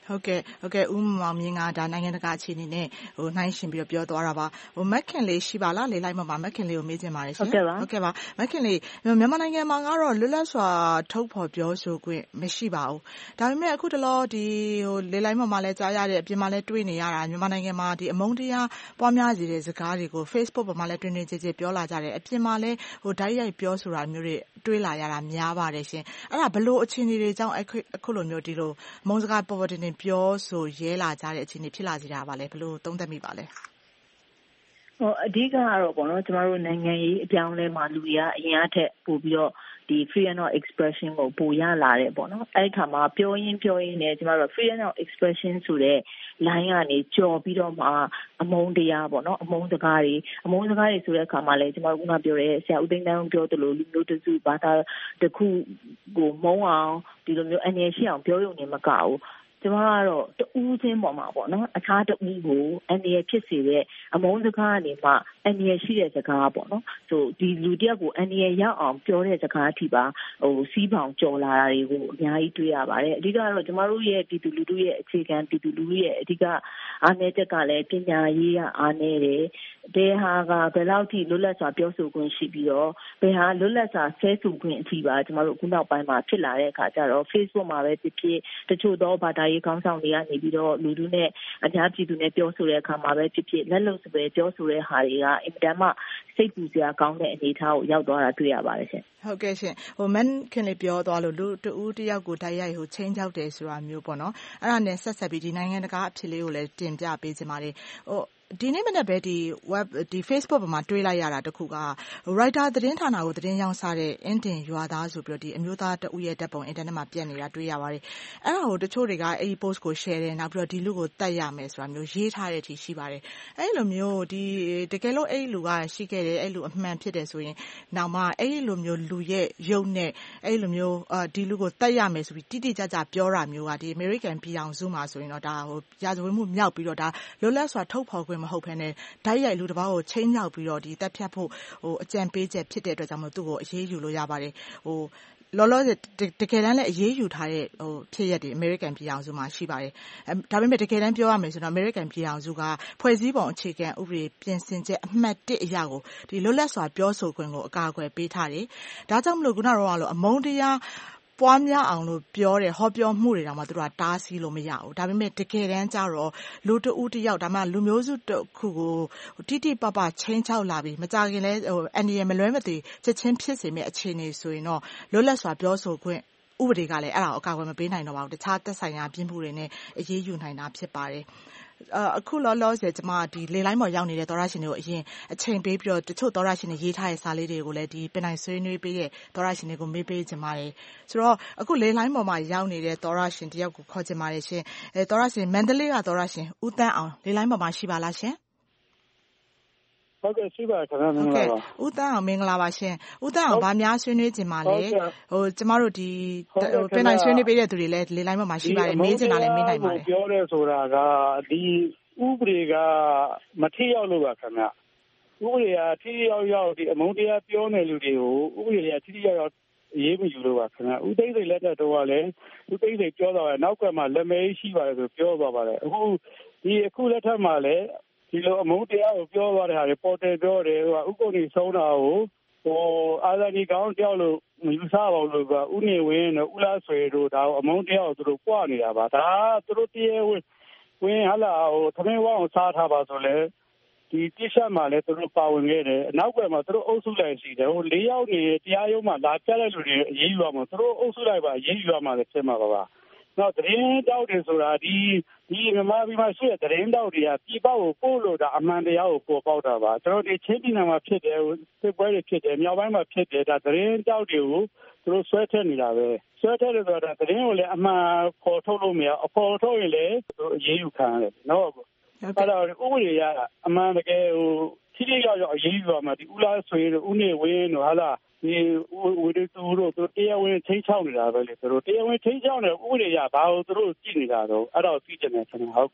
ဟုတ်ကဲ့ဦးမောင်မြင့်ကဒါနိုင်ငံတကာအခြေအနေနဲ့နှိုင်းယှဉ်ပြီးပြောသွားတာပါမက်ခင်လေးရှိပါလားလေလိုက်မှာမက်ခင်လေးကိုမေးချင်ပါတယ်ရှင်ဟုတ်ကဲ့ပါမက်ခင်လေးမြန်မာနိုင်ငံမှာကတော့လွတ်လပ်စွာထုတ်ဖော်ပြောဆိုခွင့်မရှိပါဘူးဒါပေမဲ့အခုတလောဒီလေလိုက်မှာလည်းကြားရတဲ့အပြင်မှာလည်းတွေ့နေရတာမြန်မာနိုင်ငံမှာဒီအမုန်းတရားပွားများစေတဲ့စကားတွေကို Facebook ပေါ်မှာလည်းတွင်တွင်ကျယ်ကျယ်ပြောလာကြတယ်အပြင်မှာလည်းဓာတ်ရိုက်ပြောဆိုတာမျိုးတွေတွေးလာရတာများပါတယ်ရှင်အဲ့ဒါဘလို့အခြေအနေတွေကြောင့်အခုလိုမျိုးဒီလိုမုန်းစကားပေါ်ပေါ်တင်တင်ပြောဆိုရဲလာကြတဲ့အခြေအနေဖြစ်လာစေတာပါလဲဘလို့သုံးသပ်မိပါလဲအဓိကကတော့ပေါ့နော်ကျမတို့နိုင်ငံရေးအပြောင်းလဲမှာလူတွေကအရင်အထက်ပို့ပြီးတော့ဒီ freedom of expression ကိုပိုရလာတယ်ပေါ့နော်အဲ့ဒီခါမှာပြောရင်းနဲ့ကျမတို့ freedom of expression ဆိုတဲ့ line ကနေကြော်ပြီးတော့မှအမုန်းတရားပေါ့နော်အမုန်းစကားတွေဆိုတဲ့အခါမှာလည်းကျမတို့ကပြောရဲဆရာဦးသိန်းတန်းပြောသလိုလူမျိုးတစုဘာသာတစ်ခုကိုမုန်းအောင်ဒီလိုမျိုးအနေရှိအောင်ပြောရုံနဲ့မကဘူးကျမကတော့တူးချင်းပေါ်မှာပေါ့နော်အခြားတူးကိုအနေဖြစ်စေတဲ့အမုန်းစကားကနေမှအနေရှိတဲ့စကားပေါ့နော်ဆိုဒီလူတယောက်ကိုအနေရောက်အောင်ပြောတဲ့စကားအထိပါစီးပေါင်ကြော်လာတာတွေကိုအများကြီးတွေ့ရပါတယ်အဓိကတော့ကျမတို့ရဲ့ပြည်သူလူထုရဲ့အခြေခံပြည်သူလူထုရဲ့အဓိကအားနည်းချက်ကလည်းပညာရေးကအားနည်းတယ်ဘယ်ဟာကဘယ်လောက်ထိလွတ်လပ်စွာပြောဆိုခွင့်ရှိပြီးတော့ဘယ်ဟာလွတ်လပ်စွာဆဲဆိုခွင့်အထိပါကျမတို့အခုနောက်ပိုင်းမှာဖြစ်လာတဲ့အခါကျတော့ Facebook မှာပဲဖြစ်ဖြစ်တချို့သောဘာသာရေးခေါင်းဆောင်တွေကနေပြီးတော့လူထုနဲ့အများပြည်သူနဲ့ပြောဆိုတဲ့အခါမှာပဲဖြစ်ဖြစ်လက်လုံစပယ်ပြောဆိုတဲ့ဟာတွေကအင်မတန်မှစိတ်ပူစရာကောင်းတဲ့အနေအထားကိုရောက်သွားတာတွေ့ရပါတယ်ရှင်ဟုတ်ကဲ့ရှင်မန်ခင်လေးပြောသွားလို့လူတူတယောက်ကိုတိုက်ရိုက်ချင်းချောက်တယ်ဆိုတာမျိုးပေါ့နော်အဲ့ဒါနဲ့ဆက်ဆက်ပြီးဒီနိုင်ငံတကာအဖြစ်လေးကိုလည်းတင်ပြပေးချင်ပါတယ်ဒီနေ့မနေ့ပဲဒီ Facebook ပေါ်မှာတွေ့လိုက်ရတာတခုက Writer သတင်းဌာနကိုသတင်းရောင်းစားတဲ့အင်တင်ရွာသားဆိုပြီးတော့ဒီအမျိုးသားတဦးရဲ့ဓာတ်ပုံအင်တာနက်မှာပြန့်နေတာတွေ့ရပါတယ်။အဲ့ဒါကိုတချို့တွေကအဲ့ဒီ post ကို share တယ်နောက်ပြီးတော့ဒီလူကိုတတ်ရမယ်ဆိုတာမျိုးရေးထားတဲ့အထိရှိပါတယ်။အဲ့လိုမျိုးဒီတကယ်လို့အဲ့လူကရှိခဲ့တယ်အဲ့လူအမှန်ဖြစ်တယ်ဆိုရင်နောက်မှအဲ့လိုမျိုးလူရဲ့ရုပ်နဲ့အဲ့လိုမျိုးဒီလူကိုတတ်ရမယ်ဆိုပြီးတိတိကျကျပြောတာမျိုးကဒီ American ပြည်အောင်စုမှာဆိုရင်တော့ဒါရာဇဝတ်မှုမြောက်ပြီးတော့ဒါလွတ်လပ်စွာထုတ်ဖော်ခွင့်မဟုတ်ဘဲနဲ့ဓာတ်ရိုက်လူတစ်ပါးကိုချိန်ညောက်ပြီးတော့ဒီတက်ဖြတ်ဖို့အကြံပေးချက်ဖြစ်တဲ့အတွက်ကြောင့်မို့သူ့ကိုအရေးယူလို့ရပါတယ်လောလောဆယ်တကယ်တမ်းလည်းအရေးယူထားတဲ့ဖြစ်ရပ်တွေ American ပြည်အောင်စုမှာရှိပါတယ်ဒါပေမဲ့တကယ်တမ်းပြောရမယ်ဆိုတော့ American ပြည်အောင်စုကဖွဲ့စည်းပုံအခြေခံဥပဒေပြင်ဆင်ချက်အမှတ်1အရာကိုဒီလွတ်လပ်စွာပြောဆိုခွင့်ကိုအကာအကွယ်ပေးထားတယ်ဒါကြောင့်မလို့ခုနကတော့အမုန်းတရားပွားများအောင်လို့ပြောတယ်ဟောပြောမှုတွေတောင်မှသူတို့ကတားဆီးလို့မရဘူးဒါပေမဲ့တကယ်တမ်းကျတော့လူတဦးတယောက်ဒါမှလူမျိုးစုတစ်ခုကိုတိတိပပချင်းချောက်လာပြီးမကြခင်လဲအန်ဒီရမလွဲမသွေချက်ချင်းဖြစ်စေမဲ့အခြေအနေဆိုရင်တော့လွတ်လပ်စွာပြောဆိုခွင့်ဥပဒေကလည်းအဲ့ဒါကိုအကာအကွယ်မပေးနိုင်တော့ပါဘူးတခြားသက်ဆိုင်ရာပြင်းမှုတွေနဲ့အရေးယူနိုင်တာဖြစ်ပါတယ်အခုလောဆယ်ကျမဒီလေလိုင်းပေါ်ရောက်နေတဲ့သောရရှင်တွေကိုအရင်အချိန်ပေးပြီးတော့တချို့သောရရှင်တွေရေးထားတဲ့စာလေးတွေကိုလည်းဒီပင်နိုင်ဆွေးနွေးပေးတဲ့သောရရှင်တွေကိုမေးပေးချင်ပါတယ်ဆိုတော့အခုလေလိုင်းပေါ်မှာရောက်နေတဲ့သောရရှင်တယောက်ကိုခေါ်ချင်ပါတယ်ရှင်သောရရှင်မန္တလေးကသောရရှင်ဦးတန်းအောင်လေလိုင်းပေါ်မှာရှိပါလားရှင်ဟုတ်ကဲ့ရှိပါခင်ဗျာမင်္ဂလာပါဦးတန်းအောင်မင်္ဂလာပါရှင်ဦးတန်းအောင်ဗာများဆွေးနွေးချင်ပါလေကျမတို့ဒီပင်နိုင်ဆွေးနွေးပေးတဲ့သူတွေလည်းလေလိုင်းပေါ်မှာရှိပါတယ်မေးချင်တာလည်းမေးနိုင်ပါတယ်ပြောရဲဆိုတာကဒီဥပဒေကမထိရောက်လို့ပါခင်ဗျဥပဒေကထိရောက်ဒီအမုန်းတရားပြောနေလူတွေကိုဥပဒေကထိရောက်ရေးမယူလို့ပါခင်ဗျဦးသိန်းစိန်လက်ထက်တော့ကလည်းဦးသိန်းစိန်ပြောတော့နောက်ကမှလက်မဲရှိပါတယ်ဆိုပြောသွားပါတယ်အခုလက်ထက်မှာလည်းဒီလိုအမုန်းတရားကိုပြောသွားတဲ့ဟာတွေပေါ်တယ်ပြောတယ်ဥက္ကုဋ္ဌီဆုံးတာကိုအာဇာနည်ကောင်းတယောက်လို့မယူဆပါဘူးလို့ကဥနေဝင်းတို့ဥလားဆွေတို့ဒါအမုန်းတရားကိုသူတို့ပွားနေတာပါဒါသူတို့တရားဝင်ဟာလာသမင်းဝအောင်စားထားပါဆိုလဲဒီတိရှက်မှာလည်းသူတို့ပါဝင်ခဲ့တယ်အနောက်ကမှသူတို့အုပ်စုလိုက်ရှိတယ်၄ယောက်နေတရားရုံးမှာလာပြတဲ့လူတွေအရေးယူရမှာသူတို့အုပ်စုလိုက်ပါအရေးယူရမှာလည်းဖြစ်မှာပါနောက်သတင်းတောက်တွေဆိုတာဒီမြန်မာပြည်မှာရှိတဲ့သတင်းတောက်တွေကပြည်ပကိုပို့လို့ဒါအမှန်တရားကိုပေါ်ပေါက်တာပါကျွန်တော်ဒီချင်းပြည်နယ်မှာဖြစ်တယ်စစ်ပွဲတွေဖြစ်တယ်မြောက်ပိုင်းမှာဖြစ်တယ်ဒါသတင်းတောက်တွေကိုသူတို့ဆွဲထည့်နေတာပဲဆွဲထည့်တယ်ဆိုတာသတင်းကိုလည်းအမှန်ပေါ်ထုတ်လို့မရအပေါ်ထုတ်ရင်လည်းသူတို့အရေးယူခံရတယ်နော်အဲ့တော့ဥပဒေကအမှန်တကယ်ထိထိရောက်ရောက်အရေးယူရမှာဒီဥလားဆွေတို့ဥနေဝင်းတို့ဟာလားဒီဝိဒတူတို့တရားဝင်ချင်းချောင်းနေတာပဲလေသူတို့တရားဝင်ချင်းချောင်းတယ်ဥပဒေရဘာလို့သူတို့ကြည့်နေတာတော့အဲ့တော့သိကြတယ်ကျွန်တော်ဟုတ်ကဲ့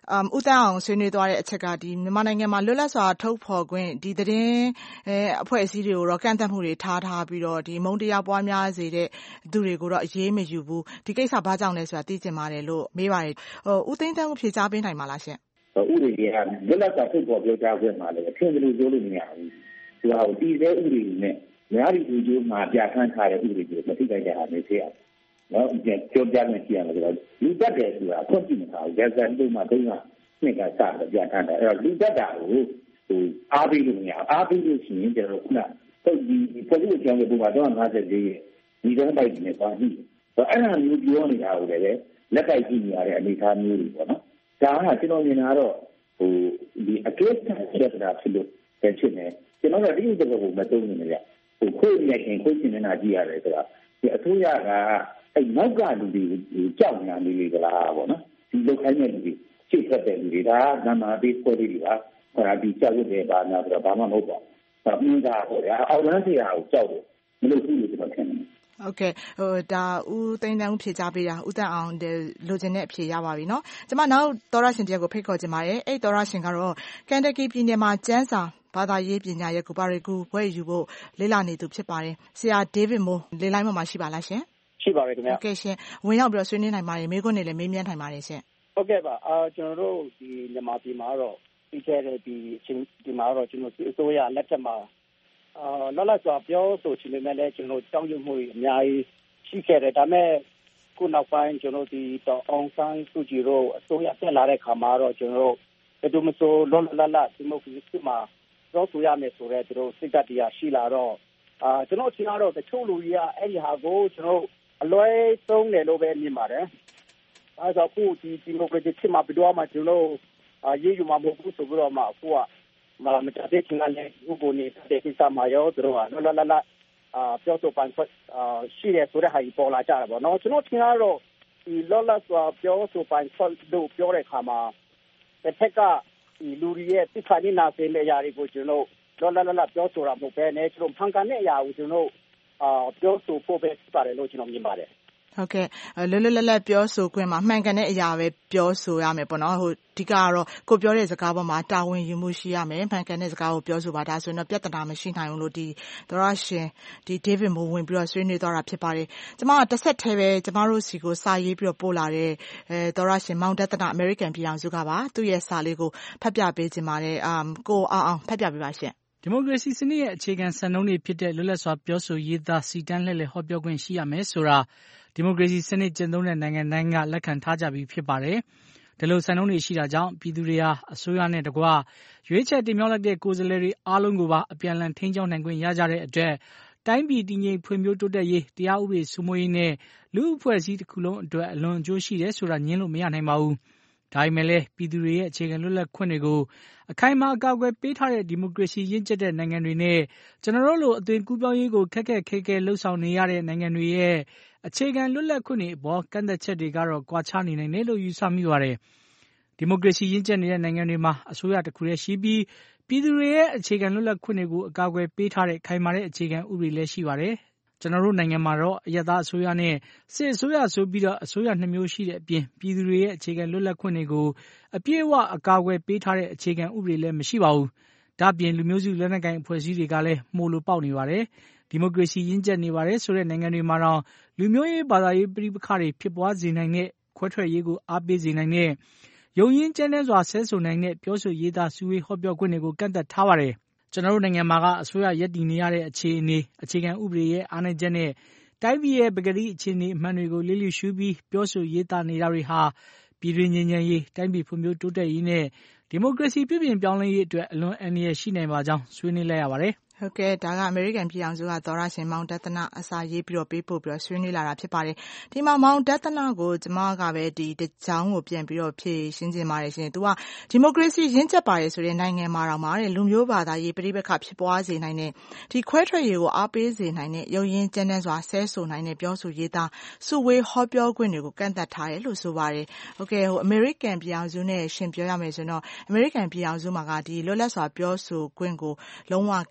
ဦးသန်းအောင်ဆွေးနွေးသွားတဲ့အချက်ကမြန်မာနိုင်ငံမှာလွတ်လပ်စွာထုတ်ဖော်ခွင့်ဒီသတင်းအဖွဲ့အစည်းတွေကိုတော့ကန့်သတ်မှုတွေထားပြီးတော့အမုန်းတရားပွားများစေတဲ့သူတွေကိုတော့အရေးမယူဘူးဒီကိစ္စဘာကြောင့်လဲဆိုတာသိချင်ပါတယ်လို့မေးပါတယ်ဦးသိန်းသန်းဦးဖြေကြားပေးနိုင်ပါလားရှင့်ဥပဒေတွေကလွတ်လပ်စွာထုတ်ဖော်ပြောကြားခွင့်မှာလည်းအထင်ကြီးပြောလို့မရဘူးဒီဟာကိုတည်တဲ့ဥပဒေနဲ့များပြီးလူကျိုးမှာပြဋ္ဌာန်းထားတဲ့ဥပဒေတွေမသိကြတာမျိုးဖြစ်အောင်နော်ပြောပြမယ်ရှိရမယ်ဆိုတော့လူတတ်တယ်ဆိုတာအခွင့်အရေးမထားဘူးရာဇဝတ်မှုမှာတုံးကနှစ်ကစတယ်ပြဋ္ဌာန်းတယ်အဲ့တော့လူတတ်တာကိုအားပေးလို့မရအားပေးလို့ရှိရင်ကျွန်တော်ခုနဒီဖွဲ့စည်းကြောင်းရဲ့ပုံမှာတော့54ရဲ့ဒီတော့ပိုက်နေပါပြီအဲ့ဒါမျိုးပြောနေတာကိုလည်းလက်ကိုက်ကြည့်နေရတဲ့အနေအထားမျိုးတွေပေါ့နော်ဒါကကျွန်တော်မြင်တာတော့ဒီအကျိုးဆက်တာဖြစ်လို့ဖြစ်နေကျွန်တော်တို့ဒီဥစ္စာကိုမသုံးနေကြခွေးနဲ့ခင်ခွေးချင်းနေတာကြည့်ရတယ်ဆိုတာဒီအစိုးရကအဲ့နောက်ကလူတွေကြောက်နေတာလေးတွေကလားပေါ့နော်ဒီလောက်ခိုင်းတဲ့လူတွေချိတ်ဆက်တဲ့လူတွေဒါကနာမပေးပေါ်တွေပါဟောဒီကြောက်တဲ့ဘာနာဆိုတော့ဘာမှမဟုတ်ပါဘူးဒါမှမဟုတ်ဗျာအောက်လန်းစရာကိုကြောက်တယ်မလို့ဘူးလို့ကျွန်တော်ထင်တယ်โอเคဒါဦးသိန်းတန်းဦးဖြေကြားပေးတာဦးတန်းအောင်လိုချင်တဲ့အဖြေရပါပြီเนาะကျွန်မနောက်သောရရှင်တယောက်ကိုဖိတ်ခေါ်ချင်ပါတယ်အဲ့သောရရှင်ကတော့ကန်တက်ကီပြည်နယ်မှာကျန်းစာဘာသာရေးပညာရဲ့ကိုပါရီကူဘွဲ့ယူဖို့လေ့လာနေသူဖြစ်ပါတယ်ဆရာဒေးဗစ်မိုးလေလိုင်းပေါ်မှာရှိပါလားရှင်ရှိပါတယ်ခင်ဗျာโอเคရှင်ဝင်ရောက်ပြီးတော့ဆွေးနွေးနိုင်ပါတယ်မေးခွန်းတွေလည်းမေးမြန်းနိုင်ပါတယ်ရှင်ဟုတ်ကဲ့ပါကျွန်တော်တို့ဒီမြန်မာပြည်မှာတော့ပြီးခဲ့တဲ့ဒီအချိန်ဒီမှာတော့ကျွန်တော်အစိုးရလက်ထက်မှာလောလောဆယ်ပြောဆိုချင်ပေမဲ့လည်းကျွန်တော်တောင်းယူမှုအများကြီးရှိခဲ့တယ်ဒါပေမဲ့ခုနောက်ပိုင်းကျွန်တော်ဒီအောင်ဆန်းစုကြည်တို့အစိုးရတက်လာတဲ့ခါမှာတော့ကျွန်တော်ဘယ်သူမှဆိုလောလောလတ်ဒီမိုကရေစီမှာတော့ဆိုရမယ်ဆိုတော့သူတို့စိတ်ဓာတ်တရားရှိလာတော့ကျွန်တော်ထင်တော့တချို့လူကြီးကအဲ့ဒီဟာကိုကျွန်တော်အလွဲသုံးတယ်လို့ပဲမြင်ပါတယ်အဲဒါကိုဒီမိုကရေစီမှာပြီးတော့မှကျွန်တော်ရေးယူမှာမဟုတ်ဘူးဆိုပြီးတော့မှအခုကမတတဲ့ချင်းလည်းဥပဒေနေတဲ့ကိစ္စမှာရောသူတို့ကလောလောလတ်ပြောဆိုပိုင်ခွင့်ရှိတယ်ဆိုတဲ့ဟာကြီးပေါ်လာကြတာပေါ့နော်ကျွန်တော်ထင်တော့ဒီလောလောဆယ်ပြောဆိုပိုင်ခွင့်တို့ပြောတဲ့ခါမှာတစ်ဖက်ကဒီလူတွေရဲ့သိခါနေနာစင်တဲ့အရာတွေကိုကျွန်တော်လောလောလတ်ပြောဆိုတာမဟုတ်ဘဲနဲ့ကျွန်တော်ဖန်ကန်တဲ့အရာကိုကျွန်တော်ပြောဆိုဖို့ပဲပါတယ်လို့ကျွန်တော်မြင်ပါတယ်ဟုတ်ကဲ့လွတ်လွတ်လပ်လပ်ပြောဆိုခွင့်မှာမှန်ကန်တဲ့အရာပဲပြောဆိုရမယ်ပေါ့နော်ဟိုဒီကတော့ကိုပြောတဲ့စကားပေါ်မှာတာဝန်ယူမှုရှိရမယ်မှန်ကန်တဲ့စကားကိုပြောဆိုပါဒါဆိုရင်တော့ပြဿနာမရှိနိုင်ဘူးလို့ဒီသောရရှင်ဒီဒေးဗစ်မိုးဝင်ပြီးတော့ဆွေးနွေးသွားတာဖြစ်ပါတယ်ကျမကတစ်ဆက်တည်းပဲကျမတို့စီကိုစာရေးပြီးတော့ပို့လာတဲ့သောရရှင်မောင်ဒသနာအမေရိကန်ပြည်ထောင်စုကပါသူ့ရဲ့စာလေးကိုဖတ်ပြပေးခြင်းပါတယ်ကိုအောင်ဖတ်ပြပေးပါရှင်ဒီမိုကရေစီစနစ်ရဲ့အခြေခံစံနှုန်းတွေဖြစ်တဲ့လွတ်လပ်စွာပြောဆိုရေးသားစီတန်းလှည့်လည်ဟောပြောခွင့်ရှိရမယ်ဆိုတာဒီမိုကရေစီစနစ်ကျင့်သုံးတဲ့နိုင်ငံတိုင်းကလက်ခံထားကြပြီးဖြစ်ပါတယ်။ဒီလိုစံနှုန်းတွေရှိတာကြောင့်ပြည်သူတွေဟာအစိုးရနဲ့တကွရွေးချယ်တင်မြှောက်လိုက်တဲ့ကိုယ်စားလှယ်တွေအားလုံးကိုပါအပြန်အလှန်ထိန်းကျောင်းနိုင်ခွင့်ရကြတဲ့အတွက်တိုင်းပြည်တည်ငြိမ်ဖွံ့ဖြိုးတိုးတက်ရေးတရားဥပဒေစိုးမိုးရေးနဲ့လူ့အဖွဲ့အစည်းတစ်ခုလုံးအတွက်အလွန်အကျိုးရှိတယ်ဆိုတာညင်းလို့မရနိုင်ပါဘူး။ဒါပေမဲ့လည်းပြည်သူတွေရဲ့အခြေခံလွတ်လပ်ခွင့်တွေကိုအခိုင်အမာအကာအကွယ်ပေးထားတဲ့ဒီမိုကရေစီရင့်ကျက်တဲ့နိုင်ငံတွေနဲ့ကျွန်တော်တို့လိုအသွင်ကူးပြောင်းရေးကိုခက်ခက်ခဲခဲလှုပ်ဆောင်နေရတဲ့နိုင်ငံတွေရဲ့အခြေခံလွတ်လပ်ခွင့်တွေအပေါ်ကန့်သက်ချက်တွေကတော့ကွာခြားနေနိုင်တယ်လို့ယူဆမိပါတယ်။ဒီမိုကရေစီရင့်ကျက်နေတဲ့နိုင်ငံတွေမှာအစိုးရတစ်ခုတည်းရှိပြီးပြည်သူတွေရဲ့အခြေခံလွတ်လပ်ခွင့်တွေကိုအကာအကွယ်ပေးထားတဲ့ခိုင်မာတဲ့အခြေခံဥပဒေလည်းရှိပါတယ်။ကျွန်တော်တို့နိုင်ငံမှာတော့အရပ်သားအစိုးရနဲ့စစ်အစိုးရဆိုပြီးတော့အစိုးရနှစ်မျိုးရှိတဲ့အပြင်ပြည်သူတွေရဲ့အခြေခံလွတ်လပ်ခွင့်တွေကိုအပြည့်အဝအကာအကွယ်ပေးထားတဲ့အခြေခံဥပဒေလည်းမရှိပါဘူး။ဒါ့အပြင်လူမျိုးစုလက်နက်ကိုင်အဖွဲ့အစည်းတွေကလည်းမှုလို့ပေါက်နေပါတယ်။ဒီမိုကရေစီရင့်ကျက်နေပါတယ်ဆိုတဲ့နိုင်ငံတွေမှာတော့လူမျိုးရေးဘာသာရေးပဋိပက္ခတွေဖြစ်ပွားစေနိုင်တဲ့ခွဲထွက်ရေးကိုအားပေးစေနိုင်တဲ့ယုံရင်းကျန်းတဲ့စွာဆဲဆိုနိုင်တဲ့ပြောဆိုရေးသားစုဝေးဟောပြောခွင့်တွေကိုကန့်သက်ထားပါတယ်။ကျွန်တော်တို့နိုင်ငံမှာကအစိုးရရပ်တည်နေရတဲ့အခြေအနေအခြေခံဥပဒေရဲ့အားနည်းချက်နဲ့တိုင်းပြည်ရဲ့ပကတိအခြေအနေအမှန်တွေကိုလေးလျရှုပြီးပြောဆိုရေးသားနေတာတွေဟာပြည်တွင်းငြိမ်းချမ်းရေးတိုင်းပြည်ဖွံ့ဖြိုးတိုးတက်ရေးနဲ့ဒီမိုကရေစီပြုပြင်ပြောင်းလဲရေးအတွက်အလွန်အန္တရာယ်ရှိနိုင်ပါကြောင်းဆွေးနွေးလိုက်ရပါတယ်။ဟုတ်ကဲ့ဒါကအမေရိကန်ပြည်ထောင်စုကသောရရှင်မောင်ဒသနာအစာရေးပြီးတော့ပေးပို့ပြီးတော့ဆွေးနွေးလာတာဖြစ်ပါတယ်ဒီမှာမောင်ဒသနာကိုကျမကပဲဒီတကြောင်းကိုပြန်ပြီးတော့ဖြည့်ရှင်းခြင်းပါတယ်ရှင်သူကဒီမိုကရေစီရင့်ကျက်ပါတယ်ဆိုတဲ့နိုင်ငံမှာတော့တဲ့လူမျိုးဘာသာရေးပဋိပက္ခဖြစ်ပွားစေနိုင်တဲ့ဒီခွဲထွက်ရေးကိုအားပေးစေနိုင်တဲ့ယုံရင်းကျန်းတဲ့စွာဆဲဆိုနိုင်တဲ့ပြောဆိုရေးသားစုဝေးဟောပြောခွင့်တွေကိုကန့်သတ်ထားတယ်လို့ဆိုပါတယ်ဟုတ်ကဲ့အမေရိကန်ပြည်ထောင်စုနဲ့ရှင်ပြောရမယ်ဆိုတော့အမေရိကန်ပြည်ထောင်စုမှာကဒီလွတ်လပ်စွာပြောဆိုခွင့်ကိုလုံးဝကန့်သတ်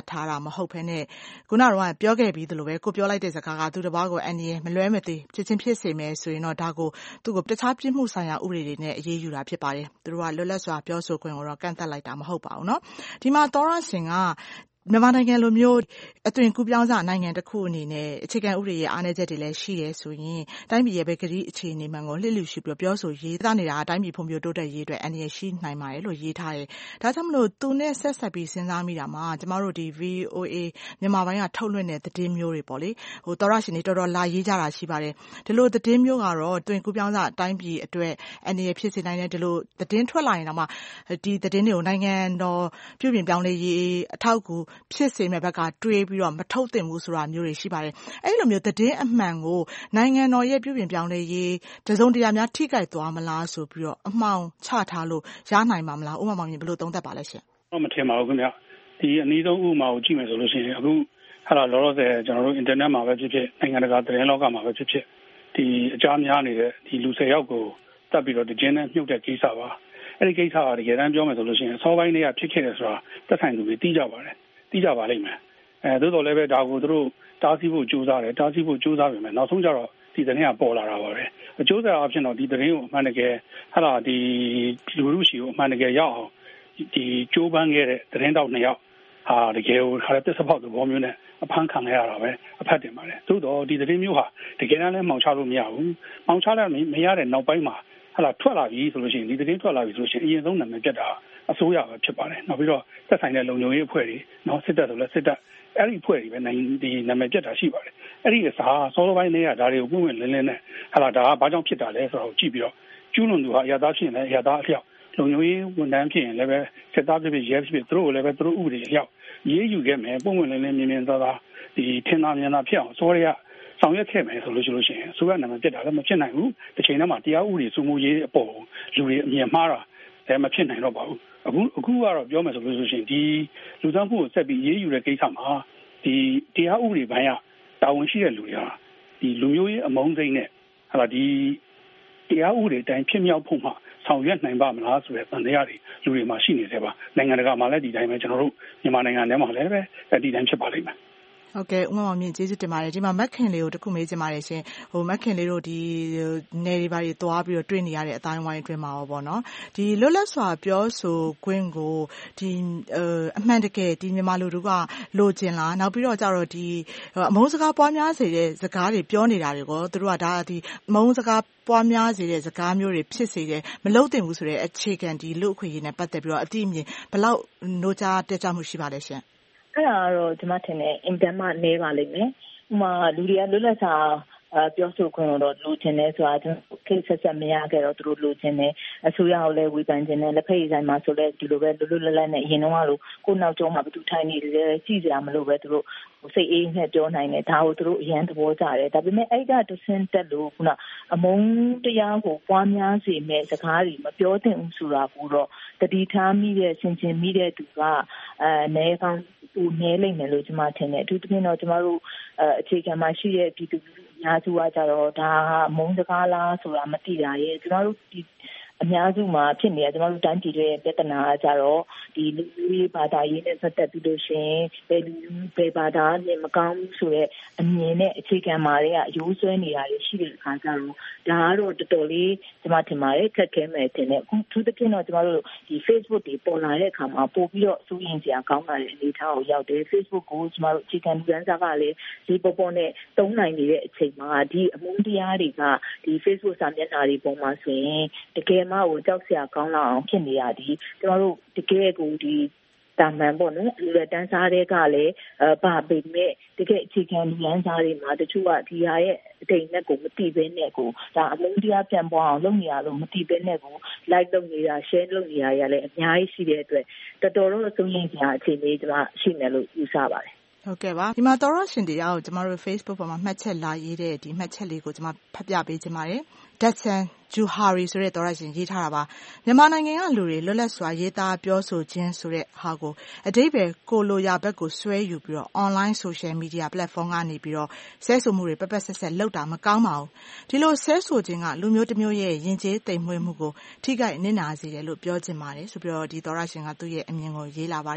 ထားတာမဟုတ်ဘဲနဲ့ခုနကတော့ပြောခဲ့ပြီးသလိုပဲကိုပြောလိုက်တဲ့စကားကသူတစ်ပါးကိုအန်ဒီရဲ့မလွဲမသွေဖြစ်ချင်းဖြစ်စေမယ်ဆိုရင်တော့ဒါကိုသူ့ကိုတခြားပြစ်မှုဆိုင်ရာဥပဒေတွေနဲ့အရေးယူတာဖြစ်ပါတယ်သူတို့ကလွတ်လပ်စွာပြောဆိုခွင့်ကိုတော့ကန့်သတ်လိုက်တာမဟုတ်ပါဘူးเนาะဒီမှာသောရရှင်ကမြန်မာနိုင်ငံလိုမျိုးအသွင်ကူးပြောင်းစနိုင်ငံတစ်ခုအနေနဲ့အခြေခံဥပဒေရဲ့အားနည်းချက်တွေလည်းရှိတယ်ဆိုရင်တိုင်းပြည်ရဲ့ဘက်ကတိအခြေအနေမှန်ကိုလှစ်လူရှိပြီးပြောဆိုရေးသားနေတာတိုင်းပြည်ဖွံ့ဖြိုးတိုးတက်ရေးအတွက်အန္တရာယ်ရှိနိုင်ပါတယ်လို့ရေးထားတယ်။ဒါကြောင့်မလို့သူနဲ့ဆက်ဆက်ပြီးစဉ်းစားမိတာမှာကျမတို့ဒီ VOA မြန်မာပိုင်းကထုတ်လွှင့်တဲ့သတင်းမျိုးတွေပေါ့လေ။သောရရှင်တွေတော်တော်လာရေးကြတာရှိပါတယ်။ဒီလိုသတင်းမျိုးကတော့အသွင်ကူးပြောင်းစတိုင်းပြည်အတွက်အန္တရာယ်ဖြစ်စေနိုင်တဲ့ဒီလိုသတင်းထွက်လာရင်တော့မှဒီသတင်းတွေကိုနိုင်ငံတော်ပြုပြင်ပြောင်းလဲရေးအထောက်အကူဖြစ်စေမဲ့ဘက်ကတွေးပြီးတော့မထုတ်သင့်ဘူးဆိုတာမျိုးတွေရှိပါတယ်။အဲဒီလိုမျိုးသတင်းအမှန်ကိုနိုင်ငံတော်ရဲ့ပြုပြင်ပြောင်းလဲရေးတစုံတရာများထိခိုက်သွားမလားဆိုပြီးတော့အမှောင်ချထားလို့ရနိုင်မှာမလား။ဥပမာမြင်ဘယ်လိုသုံးသပ်ပါလဲရှင်။မထင်ပါဘူးခင်ဗျ။ဒီအနည်းဆုံးဥပမာကိုကြည့်မယ်ဆိုလို့ရှိရင်အခုလောလောဆယ်ကျွန်တော်တို့အင်တာနက်မှာပဲဖြစ်ဖြစ်နိုင်ငံတကာသတင်းလောကမှာပဲဖြစ်ဖြစ်ဒီအကြမ်းများနေတဲ့ဒီလူ10ယောက်ကိုတတ်ပြီးတော့တင်းနဲ့မြုပ်တဲ့ကိစ္စပါ။အဲဒီကိစ္စကတကယ်တမ်းပြောမယ်ဆိုလို့ရှိရင်အစောပိုင်းတွေကဖြစ်ခဲ့တယ်ဆိုတာသက်ဆိုင်သူတွေသိကြပါတယ်။သိကြပါလိမ့်မယ်။သို့တော်လည်းပဲဒါကိုသူတို့တားဆီးဖို့ကြိုးစားတယ်တားဆီးဖို့ကြိုးစားပေမဲ့နောက်ဆုံးကျတော့ဒီသတင်းကပေါ်လာတာပါပဲ။အကျိုးဆက်အဖြစ်တော့ဒီသတင်းကိုအမှန်တကယ်ဒီလူလူရှိကိုအမှန်တကယ်ရောက်အောင်ဒီကြိုးပမ်းခဲ့တဲ့သတင်းတောက်2ယောက်တကယ်ကိုခါတဲ့သစ္စာဖောက်သဘောမျိုးနဲ့အဖမ်းခံရတာပဲအဖတ်တင်ပါတယ်။သို့တော်ဒီသတင်းမျိုးဟာတကယ်တမ်းလည်းမှောင်ချလို့မရဘူး။မှောင်ချလည်းမရတဲ့နောက်ပိုင်းမှာထွက်လာပြီဆိုလို့ရှိရင်ဒီသတင်းထွက်လာပြီဆိုလို့ရှိရင်အရင်ဆုံးနာမည်ပြတ်တာအစိုးရပဲဖြစ်ပါတယ်။နောက်ပြီးတော့သက်ဆိုင်တဲ့လုံခြုံရေးအဖွဲ့တွေနောက်စစ်တပ်ဆိုလည်းစစ်တပ်အဲ့ဒီအဖွဲ့တွေပဲဒီနာမည်ပြတ်တာရှိပါတယ်။အဲ့ဒီအစားစောစောပိုင်းတွေကဒါတွေကိုပုံမှန်လင်းလင်းနဲ့ဒါကဘာကြောင့်ဖြစ်တာလဲဆိုတော့ကြည့်ပြီးတော့ကျူးလွန်သူဟာအရသားဖြစ်ရင်လည်းအရသားအလျောက်လုံခြုံရေးဝန်ထမ်းဖြစ်ရင်လည်းပဲစစ်သားဖြစ်ဖြစ်ရဲဖြစ်ဖြစ်သူတို့ကိုလည်းပဲသူတို့ဥပဒေအလျောက်ရေးယူခဲ့မယ်ပုံမှန်လင်းလင်းမြင်မြင်သာသာဒီထင်သာမြင်သာဖြစ်အောင်စောရဆောင်ရွက်ခဲ့မယ်ဆိုလို့ရှိရင်အစိုးရနာမည်ပြတ်တာလည်းမဖြစ်နိုင်ဘူး။တစ်ချိန်တည်းမှာတရားဥပဒေစိုးမိုးရေးအပေါ်လူတွေအမြင်မှားတာလည်းမဖြစ်နိုင်တော့ပါဘူး။အခုကတော့ပြောမယ်ဆိုလို့ရှိရင်ဒီလူသတ်မှုကိုဆက်ပြီးရေးယူတဲ့ကိစ္စမှာဒီတရားဥပဒေပိုင်းကတာဝန်ရှိတဲ့လူတွေဟာဒီလူမျိုးရေးအမုန်းစိမ့်နဲ့ဒီတရားဥပဒေတိုင်းဖြစ်မြောက်ဖို့မှဆောင်ရွက်နိုင်ပါမလားဆိုတဲ့သံတရားတွေလူတွေမှာရှိနေသေးပါနိုင်ငံတကာမှာလည်းဒီတိုင်းပဲကျွန်တော်တို့မြန်မာနိုင်ငံထဲမှာလည်းပဲဒီတိုင်းဖြစ်ပါလိမ့်မယ်ဟုတ်ကဲ့ဥမ္မာမြင့်ကျေးဇူးတင်ပါတယ်ဒီမှာမက်ခင်လေးကိုတခုမေးချင်ပါတယ်ရှင်မက်ခင်လေးတို့ဒီနယ်တွေဘာတွေသွားပြီးတော့တွေ့နေရတဲ့အတိုင်းဝိုင်းအတွင်းမှာပေါ့နော်ဒီလွတ်လပ်စွာပြောဆိုခွင့်ကိုဒီအမှန်တကယ်ဒီမြန်မာလူတို့ကလိုချင်လားနောက်ပြီးတော့ကြတော့ဒီအမုန်းစကားပွားများစေတဲ့စကားတွေပြောနေတာတွေကိုသူတို့ကဒါဒီအမုန်းစကားပွားများစေတဲ့စကားမျိုးတွေဖြစ်စေတယ်မလုပ်သင့်ဘူးဆိုတဲ့အခြေခံဒီလူ့အခွင့်အရေးနဲ့ပတ်သက်ပြီးတော့အတိအမြင်ဘယ်လောက်နှိုးကြားတက်ကြမှုရှိပါလဲရှင်အဲ့ဒါကတော့ကျွန်မထင်တယ်အင်တန်မှနေပါလိမ့်မယ်။ဥပမာလူတွေကလွတ်လပ်စွာပြောဆိုခွင့်တော့လိုချင်တယ်ဆိုတာကျွန်တော်ကိစ္စဆက်မရခဲ့တော့သူတို့လိုချင်တယ်အစိုးရကိုလည်းဝေဖန်ခြင်းနဲ့လက်ဖက်ရည်ဆိုင်မှာဆိုလည်းဒီလိုပဲလွတ်လွတ်လပ်လပ်နဲ့အရင်တော့လို့ကိုနောက်ကျောင်းမှာဘယ်သူထိုင်နေလဲကြည့်ကြရမလို့ပဲသူတို့စိတ်အေးနဲ့ပြောနိုင်တယ်ဒါကိုသူတို့အရန်သဘောကျတယ်ဒါပေမဲ့အဲ့ဒါတဆင်းတက်လို့ခုနအမုန်းတရားကိုပွားများစေမဲ့စကားတွေမပြောသင့်ဘူးဆိုတာကိုတော့တတိထားမိတဲ့ဆင်ခြင်မိတဲ့သူကနဲကောင်းသူနဲလိမ့်မယ်လို့ကျွန်မထင်တယ်အထူးသဖြင့်တော့ကျွန်တော်တို့အခြေခံမှာရှိတဲ့ပြည်သူအများစုကကြတော့ဒါမုန်းစကားလားဆိုတာမသိတာရဲ့ကျွန်တော်တို့ဒီအများစုမှာဖြစ်နေရကျွန်တော်တို့တိုင်းပြည်ရဲ့ပြဿနာကကြတော့ဒီလူမျိုးဘာသာရေးနဲ့ဆက်သက်ပြီးလို့ရှိရင်ဘယ်ဘာသာနဲ့မကောင်းဘူးဆိုတော့အမြင်နဲ့အခြေခံမှာတွေကအယိုးဆွဲနေတာတွေရှိတဲ့အခါကျတော့ဒါကတော့တော်တော်လေးကျွန်မထင်ပါတယ်ခက်ခဲမယ်ထင်တယ်အခုသူတပြင်းတော့ကျွန်တော်တို့ဒီ Facebook တွေပေါ်လာတဲ့အခါမှာပို့ပြီးတော့စိုးရင်စရာကောင်းလာတဲ့အနေအထားကိုရောက်တယ် Facebook ကိုကျွန်တော်တို့အခြေခံလူရန်စားကလည်းဒီပေါ်နဲ့တုံးနိုင်နေတဲ့အချိန်မှာဒီအမုန်းတရားတွေကဒီ Facebook စာမျက်နှာတွေပေါ်မှာဆိုရင်တကယ်မှကိုကြောက်စရာကောင်းလာအောင်ဖြစ်နေရသည်ကျွန်တော်တို့တကယ်ကိုဒီတာမန်ပေါ့နော်လူရတန်းစားတွေကလည်းဘာပေမဲ့တကယ်အခြေခံလူရန်စားတွေမှာတချို့ကဒီဟာရဲ့အတိတ်နဲ့ကိုမသိဘဲနဲ့ကိုဒါအမုန်းတရားပြန်ပွားအောင်လုပ်နေရလို့မသိဘဲနဲ့ကို like လုပ်နေတာ share လုပ်နေတာရလည်းအများကြီးရှိတဲ့အတွက်တော်တော်တော့စိုးရိမ်စရာအခြေအနေကျွန်မရှိမယ်လို့ယူဆပါတယ်ဟုတ်ကဲ့ပါဒီမှာသောရရှင်တရားကိုကျမတို့ Facebook ပေါ်မှာမှတ်ချက်လာရေးတဲ့ဒီမှတ်ချက်လေးကိုကျမဖတ်ပြပေးခြင်းပါတယ်ဒက်ဆန်ဂျူဟာရီဆိုတဲ့သောရရှင်ရေးထားတာပါမြန်မာနိုင်ငံကလူတွေလွတ်လပ်စွာရေးသားပြောဆိုခြင်းဆိုတဲ့ဟာကိုအဓိပ္ပာယ်ကိုလိုရာဘက်ကိုဆွဲယူပြီးတော့ online social media platform ကနေပြီးတော့ဆဲဆိုမှုတွေပက်ပက်ဆက်ဆက်လုပ်တာမကောင်းပါဘူးဒီလိုဆဲဆိုခြင်းကလူမျိုးတစ်မျိုးရဲ့ယဉ်ကျေးသိမ်မွေ့မှုကိုထိခိုက်နစ်နာစေတယ်လို့ပြောချင်ပါတယ်ဆိုပြီးတော့ဒီသောရရှင်ကသူ့ရဲ့အမြင်ကိုရေးလာပါတယ်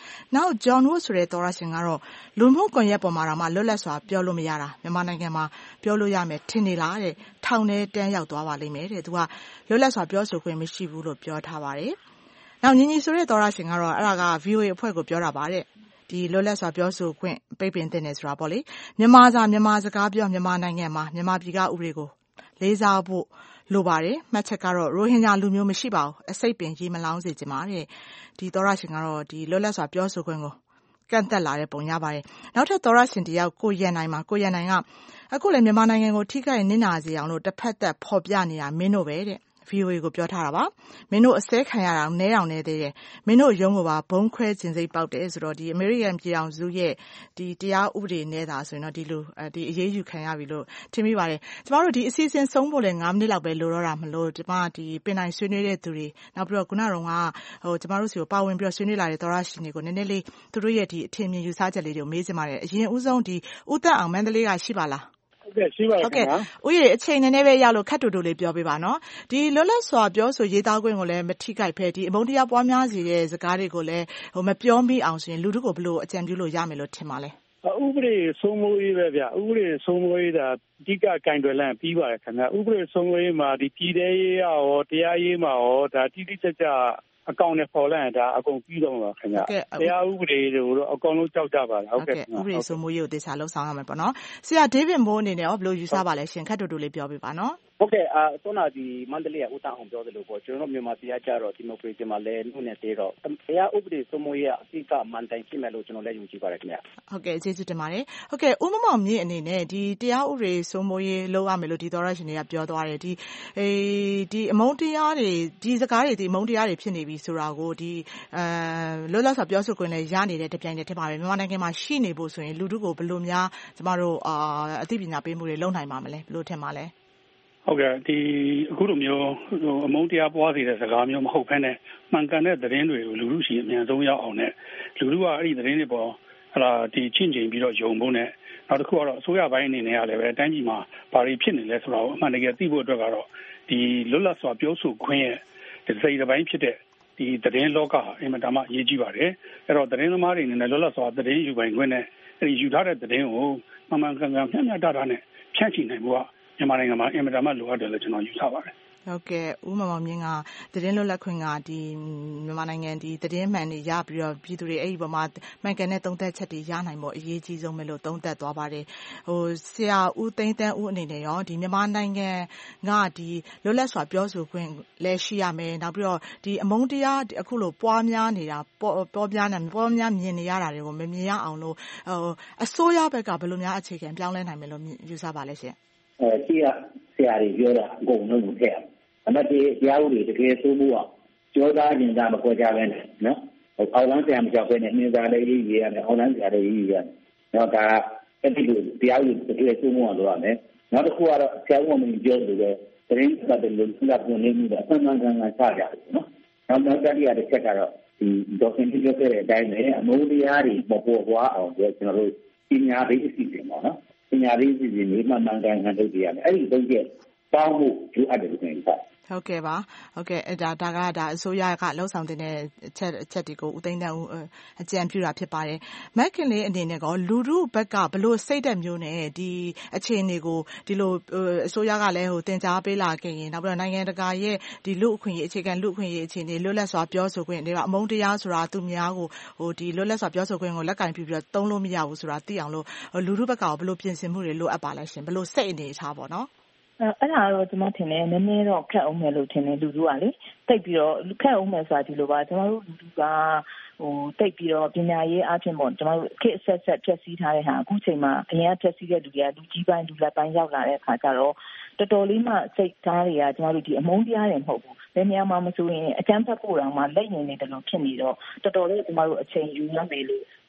နောက် John Wood ဆိုတဲ့သောရရှင်ကတော့လူမှုကွန်ရက်ပေါ်မှာတော့လွတ်လပ်စွာပြောလို့မရတာမြန်မာနိုင်ငံမှာပြောလို့ရမယ်ထင်နေလားတဲ့ထောင်ထဲတန်းရောက်သွားပါလိမ့်မယ်တဲ့သူကလွတ်လပ်စွာပြောဆိုခွင့်မရှိဘူးလို့ပြောထားပါတယ်နောက်ညီဆိုတဲ့သောရရှင်ကတော့အဲ့ဒါက VOA အဖွဲ့ကိုပြောတာပါတဲ့ဒီလွတ်လပ်စွာပြောဆိုခွင့်ပိတ်ပင်တဲ့နေဆိုတာပေါ့လေမြန်မာစကားပြောမြန်မာနိုင်ငံမှာမြန်မာပြည်ကဥပဒေကိုလေးစားဖို့လိုပါတယ်မှတ်ချက်ကတော့ရိုဟင်ဂျာလူမျိုးမရှိပါဘူးအစိတ်ပင်ရေမလောင်းစေချင်ပါတဲ့ဒီသောရရှင်ကတော့ဒီလွတ်လပ်စွာပြောဆိုခွင့်ကိုကန့်သက်လာတဲ့ပုံရပါတယ်နောက်ထပ်သောရရှင်တယောက်ကိုရန်နိုင်ကအခုလည်းမြန်မာနိုင်ငံကိုထိခိုက်နစ်နာစေအောင်လို့တစ်ဖက်သက်ဖော်ပြနေတာမင်းတို့ပဲတဲ့ VOA ကိုပြောထားတာပါမင်းတို့အစဲခံရတာနဲတောင်နေသေးတယ်မင်းတို့ရုံးကိုပါဘုံခွဲခြင်းစိတ်ပေါက်တယ်ဆိုတော့ဒီအမေရိကန်ပြည်အောင်စုရဲ့ဒီတရားဥပဒေနဲ့သာဆိုရင်တော့ဒီလိုဒီအရေးယူခံရပြီလို့ထင်မိပါတယ်ကျမတို့ဒီအစီအစဉ်ဆုံးဖို့လည်း9မိနစ်လောက်ပဲလိုတော့တာမလို့ကျမဒီပင်နိုင်ဆွေးနွေးတဲ့သူတွေနောက်ပြီးတော့ခုနကတော့ကျမတို့စီကိုပါဝင်ပြီးတော့ဆွေးနွေးလာတဲ့သောရရှင်တွေကိုနည်းနည်းလေးသူတို့ရဲ့ဒီအထင်မြင်ယူဆချက်လေးတွေကိုမေးချင်ပါတယ်အရင်ဦးဆုံးဒီဦးသက်အောင်မန္တလေးကရှိပါလားဟုတ်ကဲ့ရှိပါရဲ့ခင်ဗျာ။ဦးရေအချိန်နည်းနည်းပဲရောက်လို့ခက်တူတူလေးပြောပေးပါနော်။ဒီလွတ်လပ်စွာပြောဆိုရေးသားခွင့်ကိုလည်းမထိခိုက်ဖဲဒီအမုန်းတရားပွားများစေတဲ့စကားတွေကိုလည်းမပြောမိအောင်ဆိုရင်လူတို့ကိုဘယ်လိုအကြံပြုလို့ရမယ်လို့ထင်ပါလဲ။ဥပဒေစိုးမိုးရေးပဲဗျ။ဥပဒေစိုးမိုးရေးဒါအဓိကကင်တွယ်လန့်ပြီးပါတယ်ခင်ဗျာ။ဥပဒေစိုးမိုးရေးမှာဒီပြည်ထရေးရောတရားရေးမှာရောဒါတိတိကျကျအကောင့်နဲ့ပေါ်လိုက်ရင်ဒါအကုန်ပြီးတော့မှာခင်ဗျ။တရားဥပဒေတွေကိုတော့အကုန်လုံးကြောက်ကြပါလား။ဟုတ်ကဲ့ဥပဒေစိုးမိုးရေးကိုတေချာလှုပ်ဆောင်ရမယ်ပေါ့နော်။ဆရာဒေးဗစ်မိုးအနေနဲ့ရောဘယ်လိုယူဆပါလဲရှင်ခက်တူတူလေးပြောပြပါနော်။ဟုတ်ကဲ့သွန်းနာဒီမန္တလေးကဦးတန်းအောင်ပြောသလိုပေါ့ကျွန်တော်တို့မြန်မာပြည်ကကြတော့ဒီမိုကရေစီမှာလည်းနှုတ်နဲ့သေးတော့တရားဥပဒေစိုးမိုးရေးအစိကမှန်တိုင်ဖြစ်မယ်လို့ကျွန်တော်လည်းယုံကြည်ပါတယ်ခင်ဗျ။ဟုတ်ကဲ့ကျေးဇူးတင်ပါတယ်။ဟုတ်ကဲ့ဦးမောင်မြင့်အနေနဲ့ဒီတရားဥပဒေစိုးမိုးရေးလုပ်ရမယ်လို့ဒီသောရရှင်တွေကပြောသွားတယ်ဒီအမုန်းတရားတွေဒီစကားတွေဒီအမုန်းတရားတွေဖြစ်နေပြီဆိုတာကိုဒီလွတ်လပ်စွာပြောဆိုခွင့်လည်းရနေတဲ့တပြိုင်တည်းထင်ပါပဲမြန်မာနိုင်ငံမှာရှိနေဖို့ဆိုရင်လူတို့ကိုဘယ်လိုများကျမတို့အသိပညာပေးမှုတွေလုပ်နိုင်ပါမလဲဘယ်လိုထင်ပါလဲဟုတ်ကဲ့ဒီအခုလိုမျိုးအမုန်းတရားပွားစေတဲ့စကားမျိုးမဟုတ်ဘဲနဲ့မှန်ကန်တဲ့သတင်းတွေကိုလူလူရှိအမြန်ဆုံးရောက်အောင်နဲ့လူလူကအဲ့ဒီသတင်းတွေပေါ်ဒီချင့်ချိန်ပြီးတော့ယုံဖို့နဲ့နောက်တစ်ခုကတော့အစိုးရပိုင်းအနေနဲ့ကလည်းပဲတိုင်းပြည်မှာဘာတွေဖြစ်နေလဲဆိုတာကိုအမှန်တကယ်သိဖို့အတွက်ကတော့ဒီလွတ်လပ်စွာပြောဆိုခွင့်ရဲ့ဒီစိတ်တစ်ပိုင်းဖြစ်တဲ့ဒီသတင်းလောကဟာအင်မတန်မှအရေးကြီးပါတယ်အဲ့တော့သတင်းသမားတွေအနေနဲ့လွတ်လပ်စွာသတင်းယူပိုင်ခွင့်နဲ့အဲ့ဒီယူထားတဲ့သတင်းကိုမှန်ကန်ကန်မျှမျှတတနဲ့ဖြန့်ချိနိုင်ဖို့ကမြန်မာနိုင်ငံမှာအင်မတန်မှလိုအပ်တယ်လို့ကျွန်တော်ယူဆပါတယ်ဟုတ်ကဲ့ဦးမောင်မြင့်ကသတင်းလွတ်လပ်ခွင့်ကဒီမြန်မာနိုင်ငံဒီသတင်းမှန်တွေရပြီးတော့ပြည်သူတွေအဲ့ဒီပေါ်မှာမှန်ကန်တဲ့သုံးသပ်ချက်တွေရနိုင်ဖို့အရေးကြီးဆုံးပဲလို့သုံးသပ်သွားပါတယ်ဆရာဦးသိန်းသန်းဦးအနေနဲ့ရောဒီမြန်မာနိုင်ငံကဒီလွတ်လပ်စွာပြောဆိုခွင့်လည်းရှိရမယ်နောက်ပြီးတော့ဒီအမုန်းတရားအခုလိုပွားများနေတာပေါ်များမြင်နေရတာတွေကိုမမြင်ရအောင်လို့အစိုးရဘက်ကဘယ်လိုများအခြေခံပြောင်းလဲနိုင်မယ်လို့ယူဆပါလဲရှင်ရှိရဆရာတွေပြောတာအကုန်လုံးကိုထည့်အမတ်တရားဥပဒေတကယ်စိုးမိုးအောင်ကြောသားကျင်သားမခွဲခြားပဲနဲ့နော်အောက်လမ်းဆရာမကြောက်ပဲနဲ့နှင်းသားလေးရေးရတယ်အောက်လမ်းဆရာလေးရေးရတယ်နော်ဒါအဲ့ဒီလိုတရားဥပဒေတကယ်စိုးမိုးအောင်လုပ်ရမယ်နောက်တစ်ခုကတော့ဆရာဦးမင်းပြောလို့လည်းသတင်းပတ်တယ်လို့သူကပြောနေမှုတော့အမှန်ကန်ကန်ချကြတယ်နော်နောက်တရားတစ်ချက်ကတော့ဒီဒေါက်တာပြောခဲ့တဲ့အတိုင်းပဲအမုန်းတရားတွေပေါ်ပွားအောင်ကျွန်တော်တို့ပညာရေးအစီအစဉ်ပေါ့နော်ပညာရေးအစီအစဉ်တွေမှန်ကန်ကန်လုပ်ပြရမယ်အဲ့ဒီသုံးချက်ပေါင်းဖို့လိုအပ်တယ်လို့ပြောတာဟုတ်ကဲ့ပါဟုတ်ကဲ့ဒါအစိုးရကလှုပ်ဆောင်တဲ့အချက်တွေကိုဦးသိန်းတန်းဦးအကြံပြုတာဖြစ်ပါတယ်မက်ခင်လေးအနေနဲ့ကလူထုဘက်ကဘလို့စိတ်သက်မျိုးနဲ့ဒီအခြေအနေကိုဒီလိုအစိုးရကလည်းတင်ကြားပေးလာခဲ့ရင်နောက်ပြီးတော့နိုင်ငံတကာရဲ့ဒီလူအခွင့်အရေးအခြေခံလူအခွင့်အရေးအခြေအနေလွတ်လပ်စွာပြောဆိုခွင့်တွေကအမုန်းတရားဆိုတာသူများကိုဒီလွတ်လပ်စွာပြောဆိုခွင့်ကိုလက်ကင်ပြုပြီးတော့သုံးလို့မရဘူးဆိုတာသိအောင်လို့လူထုဘက်ကဘလို့ပြင်ဆင်မှုတွေလိုအပ်ပါလဲရှင်ဘလို့စိတ်အနေထားပေါ့နော်အဲ့ဒါတော့ကျွန်မထင်တယ်နည်းနည်းတော့ခက်အောင်မယ်လို့ထင်တယ်လူတို့ကလေတိတ်ပြီးတော့ခက်အောင်မယ်ဆိုတာဒီလိုပါကျွန်တော်တို့လူတို့ကတိတ်ပြီးတော့ပညာရေးအချင်းပေါ့ကျွန်တော်တို့ခေတ်ဆက်ဖြည့်ဆည်းထားတဲ့ဟာအခုချိန်မှာအရင်ကဖြည့်ဆည်းတဲ့လူတွေကလူကြီးပိုင်းလူလက်ပိုင်းရောက်လာတဲ့အခါကျတော့တော်တော်လေးမှစိတ်သားတွေကကျွန်တော်တို့ဒီအမုန်းတရားတွေမဟုတ်ဘူးဘယ်နေရာမှာမဆိုရင်အကျန်းဖက်ဖို့တောင်မှလက်ရင်နေတယ်လို့ဖြစ်နေတော့တော်တော်လေးကျွန်တော်တို့အချိန်ယူရမယ်လို့ထ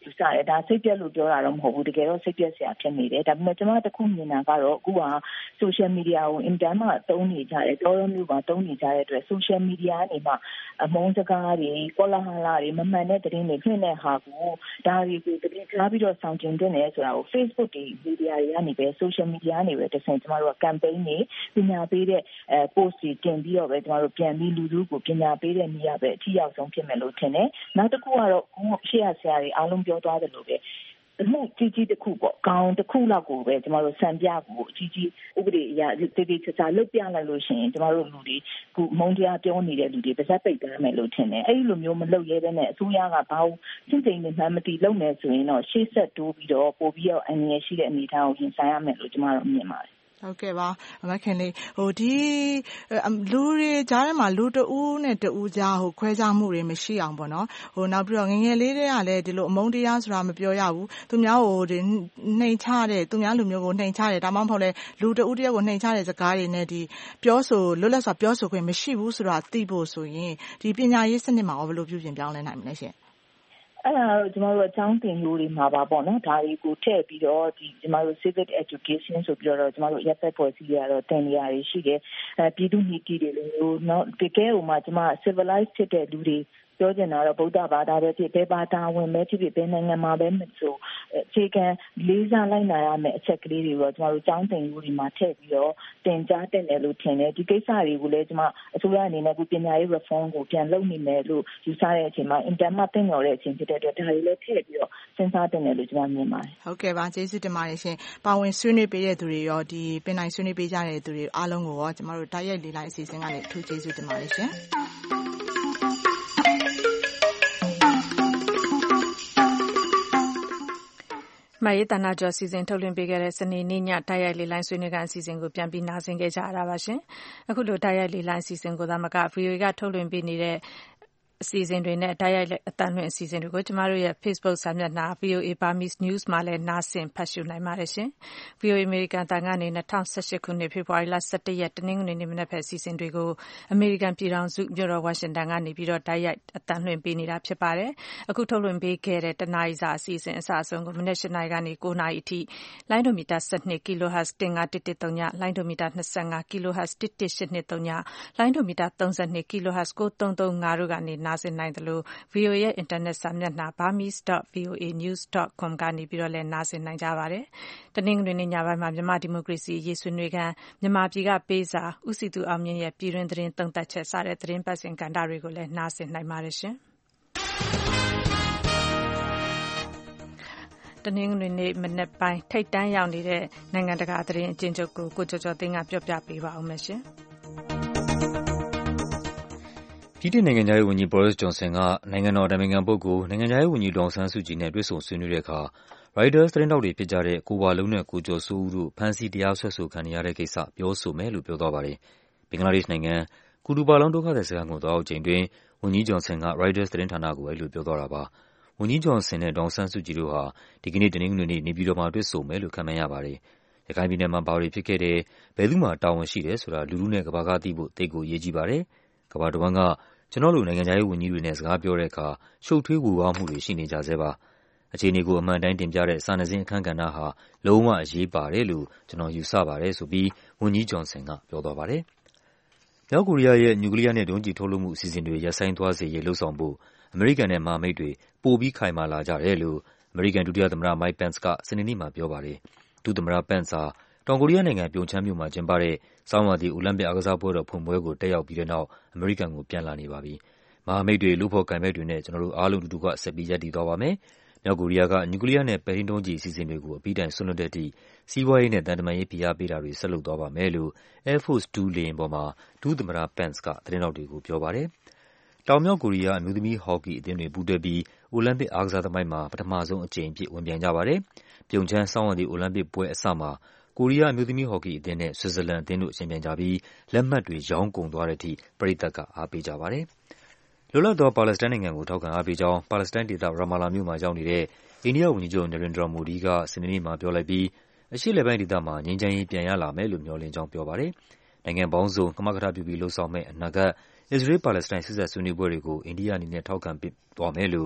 ယူဆတယ်ဒါစိတ်ပြက်လို့ပြောတာတော့မဟုတ်ဘူးတကယ်တော့စိတ်ပြက်စရာဖြစ်နေတယ်ဒါပေမဲ့ကျွန်မတခုမြင်တာကတော့အခုက social media ကို internet မှာသုံးနေကြတယ်တော်တော်မျိုးပါသုံးနေကြတဲ့အတွက် social media ကနေမှအမုန်းစကားတွေကောလာဟလတွေမမှန်တဲ့သတင်းတွေဖြစ်နေတဲ့ဟာကိုဒါတွေကိုတကယ်ကြားပြီးတော့ဆောင်ကျင်တင်နေဆိုတာကို Facebook တွေ media တွေကနေပဲ social media ကနေပဲတဆင့်ကျွန်တော်တို့က campaign တွေပညာပေးတဲ့post တွေတင်ပြီးတော့ပဲကျွန်တော်တို့ပြန်ပြီးလူထုကိုပညာပေးတဲ့နေရာပဲအထူးရောက်ဆုံးဖြစ်မယ်လို့ထင်တယ်နောက်တစ်ခုကတော့ရှေ့ရဆရာတွေအားလုံးပြောသွားတယ်လို့ပဲအမှုကြီးတစ်ခုပေါ့ခေါင်းတစ်ခုလောက်ကိုပဲကျွန်တော်တို့စံပြကိုကြီးဥပဒေအရာတည်တည်ချာချာလုပ်ပြလိုက်လို့ရှိရင်ကျွန်တော်တို့လူတွေခုမုန်းတရားပြောနေတဲ့လူတွေပါဇက်ပိတ်သွားမယ်လို့ထင်တယ်အဲ့ဒီလိုမျိုးမလုပ်ရဲတဲ့နဲ့အစိုးရကဘာလို့စစ်စိမ်နေမှမသိလုပ်နေဆိုရင်တော့ရှေ့ဆက်တိုးပြီးတော့ပို့ပြီးတော့အငြင်းရှိတဲ့အနေအထားကိုရင်ဆိုင်ရမယ်လို့ကျွန်တော်တို့မြင်ပါတယ်ဟုတ်ကဲ့ပါမခင်လေးဒီလူတွေကြားထဲမှာလူတဦးနဲ့တဦးကြားခွဲခြားမှုတွေမရှိအောင်ပေါ့နော်နောက်ပြီးတော့ငငယ်လေးတွေကလည်းဒီလိုအမုန်းတရားဆိုတာမပြောရဘူးသူများကိုနှိမ်ချတဲ့သူများလူမျိုးကိုနှိမ်ချတဲ့ဒါမှမဟုတ်လဲလူတဦးတယောက်ကိုနှိမ်ချတဲ့စကားတွေနဲ့ပြောဆိုလွတ်လပ်စွာပြောဆိုခွင့်မရှိဘူးဆိုတာသိဖို့ဆိုရင်ဒီပညာရေးစနစ်မှာဘယ်လိုပြုပြင်ပြောင်းလဲနိုင်မလဲရှင်အဲ့ဒါတော့ကျွန်တော်တို့အကြောင်းသင်ရိုးတွေမှာပါပေါ့နော်ဒါတွေကိုထည့်ပြီးတော့ကျွန်တော်တို့ civic education ဆိုပြီးတော့ကျွန်တော်တို့ရပ်သက်ပေါ်စီရတော့သင်နေရာတွေရှိတယ်ပြည်သူ့ညီတီတွေလိုမျိုးเนาะတကယ်ဟိုမှာကျွန်မ civilized ဖြစ်တဲ့လူတွေပြောချင်တာတော့ဗုဒ္ဓဘာသာပဲဖြစ်ဘယ်ဘာသာဝင်ပဲဖြစ်ဘယ်နိုင်ငံမှာပဲမဆိုအခြေခံလေးစားလိုက်နာရမယ့်အချက်ကလေးတွေတော့ကျွန်တော်တို့ကျောင်းသင်ရိုးတွေမှာထည့်ပြီးတော့သင်ကြားတင်တယ်လို့ထင်တယ်ဒီကိစ္စတွေကိုလည်းကျွန်မအစိုးရအနေနဲ့ပညာရေး reform ကိုပြန်လုပ်နေမယ်လို့ယူဆတဲ့အချိန်မှာ internet တင်ရောတဲ့အချိန်ဖြစ်တဲ့အတွက်ဒါတွေလည်းထည့်ပြီးတော့စဉ်းစားတင်တယ်လို့ကျွန်မမြင်ပါတယ်ဟုတ်ကဲ့ပါကျေးဇူးတင်ပါတယ်ရှင်ပါဝင်ဆွေးနွေးပေးတဲ့သူတွေရောဒီပင်နိုင်ဆွေးနွေးပေးကြတဲ့သူတွေအားလုံးကိုရောကျွန်တော်တို့တိုက်ရိုက်လေးလိုက်အစီအစဉ်ကနေအထူးကျေးဇူးတင်ပါတယ်ရှင်မရေးတနာကျော်စီစဉ်ထုတ်လွှင့်ပေးခဲ့တဲ့စနေနေ့ညတိုက်ရိုက်လေးလိုင်းဆွေးနွေးကအစီအစဉ်ကိုပြန်ပြီးနားဆင်ခဲ့ကြရတာပါရှင်။အခုလိုတိုက်ရိုက်လေးလိုင်းအစီအစဉ်ကိုသာမက VOA ကထုတ်လွှင့်ပေးနေတဲ့အစီအစဉ်တွေနဲ့တိုက်ရိုက်အသံလွှင့်အစီအစဉ်တွေကိုကျမတို့ရဲ့ Facebook စာမျက်နှာ VOA Burmese News မှာလည်းနားဆင်ဖတ်ရှုနိုင်ပါတယ်ရှင်။ VOA American တန်ကနေ2018ခုနှစ်ဖေဖော်ဝါရီလ17ရက်တနင်္ဂနွေနေ့မနက်ဖက်အစီအစဉ်တွေကို American ပြည်ထောင်စုမြို့တော် Washington ကနေပြီးတော့တိုက်ရိုက်အသံလွှင့်ပေးနေတာဖြစ်ပါတယ်။အခုထုတ်လွှင့်ပေးခဲ့တဲ့တနားရီစာအစီအစဉ်အစအဆုံးကိုမနက်7:00နာရီကနေ9:00နာရီအထိလိုင်းဒိုမီတာ12 kHz 15113လိုင်းဒိုမီတာ25 kHz 11823လိုင်းဒိုမီတာ32 kHz 9335တို့ကနေနားဆင်နိုင်တယ်လို့ VOA ရဲ့ internet စာမျက်နှာ burmese.voanews.com ကနေပြီးတော့လည်းနားဆင်နိုင်ကြပါတယ်။တနင်္ဂနွေနေ့ညပိုင်းမှာမြန်မာဒီမိုကရေစီရေးဆွေးနွေးခန်းမြန်မာပြည်ကပေးစာဦးစီသူအောင်မြင့်ရဲ့ပြည်တွင်းသတင်းသုံးသပ်ချက်စတဲ့သတင်းပတ်စဉ်ကဏ္ဍတွေကိုလည်းနားဆင်နိုင်ပါတယ်ရှင်။တနင်္ဂနွေနေ့မနက်ပိုင်းထိပ်တန်းရောက်နေတဲ့နိုင်ငံတကာသတင်းအကျဉ်းချုပ်ကိုကိုကျော်ကျော်သိန်းကပြောပြပေးပါဦးမယ်ရှင်။ဗြိတိန်နိုင်ငံခြားရေးဝန်ကြီး Boris Johnson ကနိုင်ငံတော်အတိုင်ပင်ခံပုဂ္ဂိုလ်နိုင်ငံခြားရေးဝန်ကြီးဒေါ်အောင်ဆန်းစုကြည်နဲ့တွေ့ဆုံဆွေးနွေးတဲ့အခါ Reuters သတင်းထောက်တွေဖြစ်ကြတဲ့ကိုဝလုံးနဲ့ကိုကျော်စိုးဦးတို့ဖမ်းဆီးတရားစွဲဆိုခံနေရတဲ့ကိစ္စပြောဆိုမယ်လို့ပြောသွားပါတယ်။ဘင်္ဂလားဒေ့ရှ်နိုင်ငံ၊ ကူတူပါလောင်ဒုက္ခသည်စခန်းကိုသွားရောက်ချိန်တွင်ဝန်ကြီး Johnson က Reuters သတင်းဌာနကိုအဲဒီလိုပြောသွားတာပါ။ဝန်ကြီး Johnson နဲ့ဒေါ်အောင်ဆန်းစုကြည်တို့ဟာဒီကနေ့တနင်္ဂနွေနေ့နေပြည်တော်မှာတွေ့ဆုံမယ်လို့ခန့်မှန်းရပါတယ်။ရခိုင်ပြည်နယ်မှာဘာတွေဖြစ်ခဲ့တယ်၊ဘယ်သူမှာတာဝန်ရှိတယ်ဆိုတာလူထုနဲ့ကမ္ဘာကသိဖို့သိပ်ကိုအရေးကြီးပါတယ်။ကမ္ဘာတဝန်းကကျနော်တို့နိုင်ငံခြားရေးဝန်ကြီးတွေနဲ့စကားပြောတဲ့အခါရှုပ်ထွေးဝေဝါးမှုတွေရှိနေကြဆဲပါ။အခြေအနေကိုအမှန်တိုင်းတင်ပြတဲ့စာနယ်ဇင်းအခန်းကဏ္ဍဟာလုံးဝအရေးပါတယ်လို့ကျနော်ယူဆပါတယ်ဆိုပြီးဝန်ကြီး Johnson ကပြောသွားပါတယ်။မြောက်ကိုရီးယားရဲ့နျူကလီးယားနဲ့ဒုံးကျည်ထုတ်လုပ်မှုအစီအစဉ်တွေရပ်ဆိုင်းသွားစေရေးလုပ်ဆောင်ဖို့အမေရိကန်နဲ့မဟာမိတ်တွေပိုပြီးခိုင်မာလာကြတယ်လို့အမေရိကန်ဒုတိယသမ္မတ Mike Pence ကစနေနေ့မှာပြောပါတယ်။ဒုသမ္မတ Pence ဟာတောင်ကိုရီးယားနိုင်ငံပြုံချမ်းမြို့မှာကျင်းပတဲ့ဆောင်းရာသီအိုလံပစ်အားကစားပွဲတော်ဖွင့်ပွဲကိုတက်ရောက်ပြီးတဲ့နောက်အမေရိကန်ကိုပြန်လာနေပါပြီ။မဟာမိတ်တွေလုပ်ဖော်ကိုင်ဘက်တွေနဲ့ကျနော်တို့အားလုံးအတူတူကဆက်ပြီးရပ်တည်သွားပါမယ်။မြောက်ကိုရီးယားကနျူကလီးယားနဲ့ပဲ့ထိန်းဒုံးကျည်အစီအစဉ်တွေကိုအပြီးတိုင်စွန့်လွှတ်တဲ့အထိစီးပွားရေးနဲ့သံတမန်ရေးဖိအားပေးတာတွေဆက်လုပ်သွားပါမယ်လို့ Air Force 2 လေယာဉ်ပေါ်မှာဒုသမ္မတ Pence ကသတင်းထောက်တွေကိုပြောပါတယ်။တောင်မြောက်ကိုရီးယားအမျိုးသမီးဟော်ကီအသင်းတွေပူးတွဲပြီးအိုလံပစ်အားကစားသမိုင်းမှာပထမဆုံးအကြိမ်အဖြစ်ဝင်ပြိုင်ကြပါတယ်။ပြုံချမ်းဆောင်းရာသီအိုလံပစ်ပွဲအစမှာကိုရီးယားအမျိုးသမီးဟော်ကီအသင်းနဲ့ဆွစ်ဇာလန်အသင်းတို့ယှဉ်ပြိုင်ကြပြီးလက်မှတ်တွေရောင်းကုန်သွားတဲ့အထိပရိသတ်ကအားပေးကြပါတယ်။လွတ်လပ်သောပါလက်စတိုင်းနိုင်ငံကိုထောက်ခံအားပေးကြောင်းပါလက်စတိုင်းဒေသရာမာလာမြို့မှာရောက်နေတဲ့အိန္ဒိယဝန်ကြီးချုပ် Narendra Modi ကစနေနေ့မှာပြောလိုက်ပြီးအရှေ့အလယ်ပိုင်းဒေသမှာငြိမ်းချမ်းရေးပြန်ရလာမယ်လို့မျှော်လင့်ကြောင်းပြောပါတယ်။နိုင်ငံပေါင်းစုံကမကထပြုပြီးလုပ်ဆောင်မယ့်အနာဂတ်အစ္စရေး-ပါလက်စတိုင်းဆက်စပ်ဆွေးနွေးပွဲတွေကိုအိန္ဒိယအနေနဲ့ထောက်ခံသွားမယ်လို့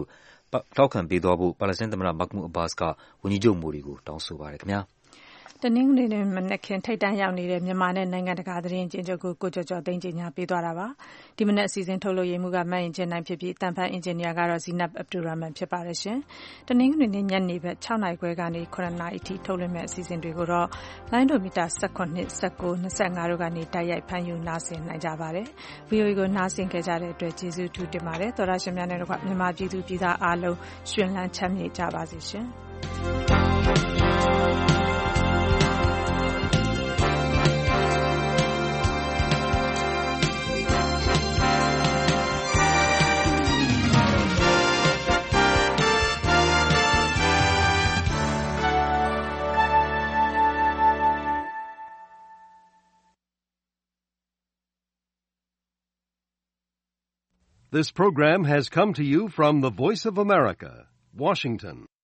ထောက်ခံပေးသွားဖို့ပါလက်စတိုင်းသမ္မတ Mahmoud Abbas ကဝန်ကြီးချုပ်မိုဒီကိုတောင်းဆိုပါတယ်ခင်ဗျာ။တနင်္ဂနွေနေ့မနက်ခင်းထိပ်တန်းရောက်နေတဲ့မြန်မာနဲ့နိုင်ငံတကာသတင်းအကျဉ်းချုပ်ကိုကိုကျော်ကျော်သိန်းကြေညာပေးသွားတာပါ။ဒီမနက်အစီအစဉ်ထုတ်လုပ်ရေးမှူးကမတ်ရင်ကျင်းနိုင်ဖြစ်ပြီးအတန်ဖန်အင်ဂျင်နီယာကတော့ Zeenab Abdulrahman ဖြစ်ပါတယ်ရှင်။တနင်္ဂနွေနေ့ညနေဘက်6 နာရီခွဲကနေ9 နာရီအထိထုတ်လွှင့်မယ့်အစီအစဉ်တွေကိုတော့လိုင်းဒိုမီတာ19 19 25တို့ကနေတိုက်ရိုက်ဖမ်းယူနားဆင်နိုင်ကြပါတယ်။ VOA ကိုနားဆင်ခဲ့ကြတဲ့အတွက်ကျေးဇူးထူးတင်ပါတယ်။သောရရှင်များနဲ့တကွမြန်မာပြည်သူပြည်သားအားလုံးရှင်လန်းချမ်းမြေ့ကြပါစေရှင်။ This program has come to you from the Voice of America, Washington.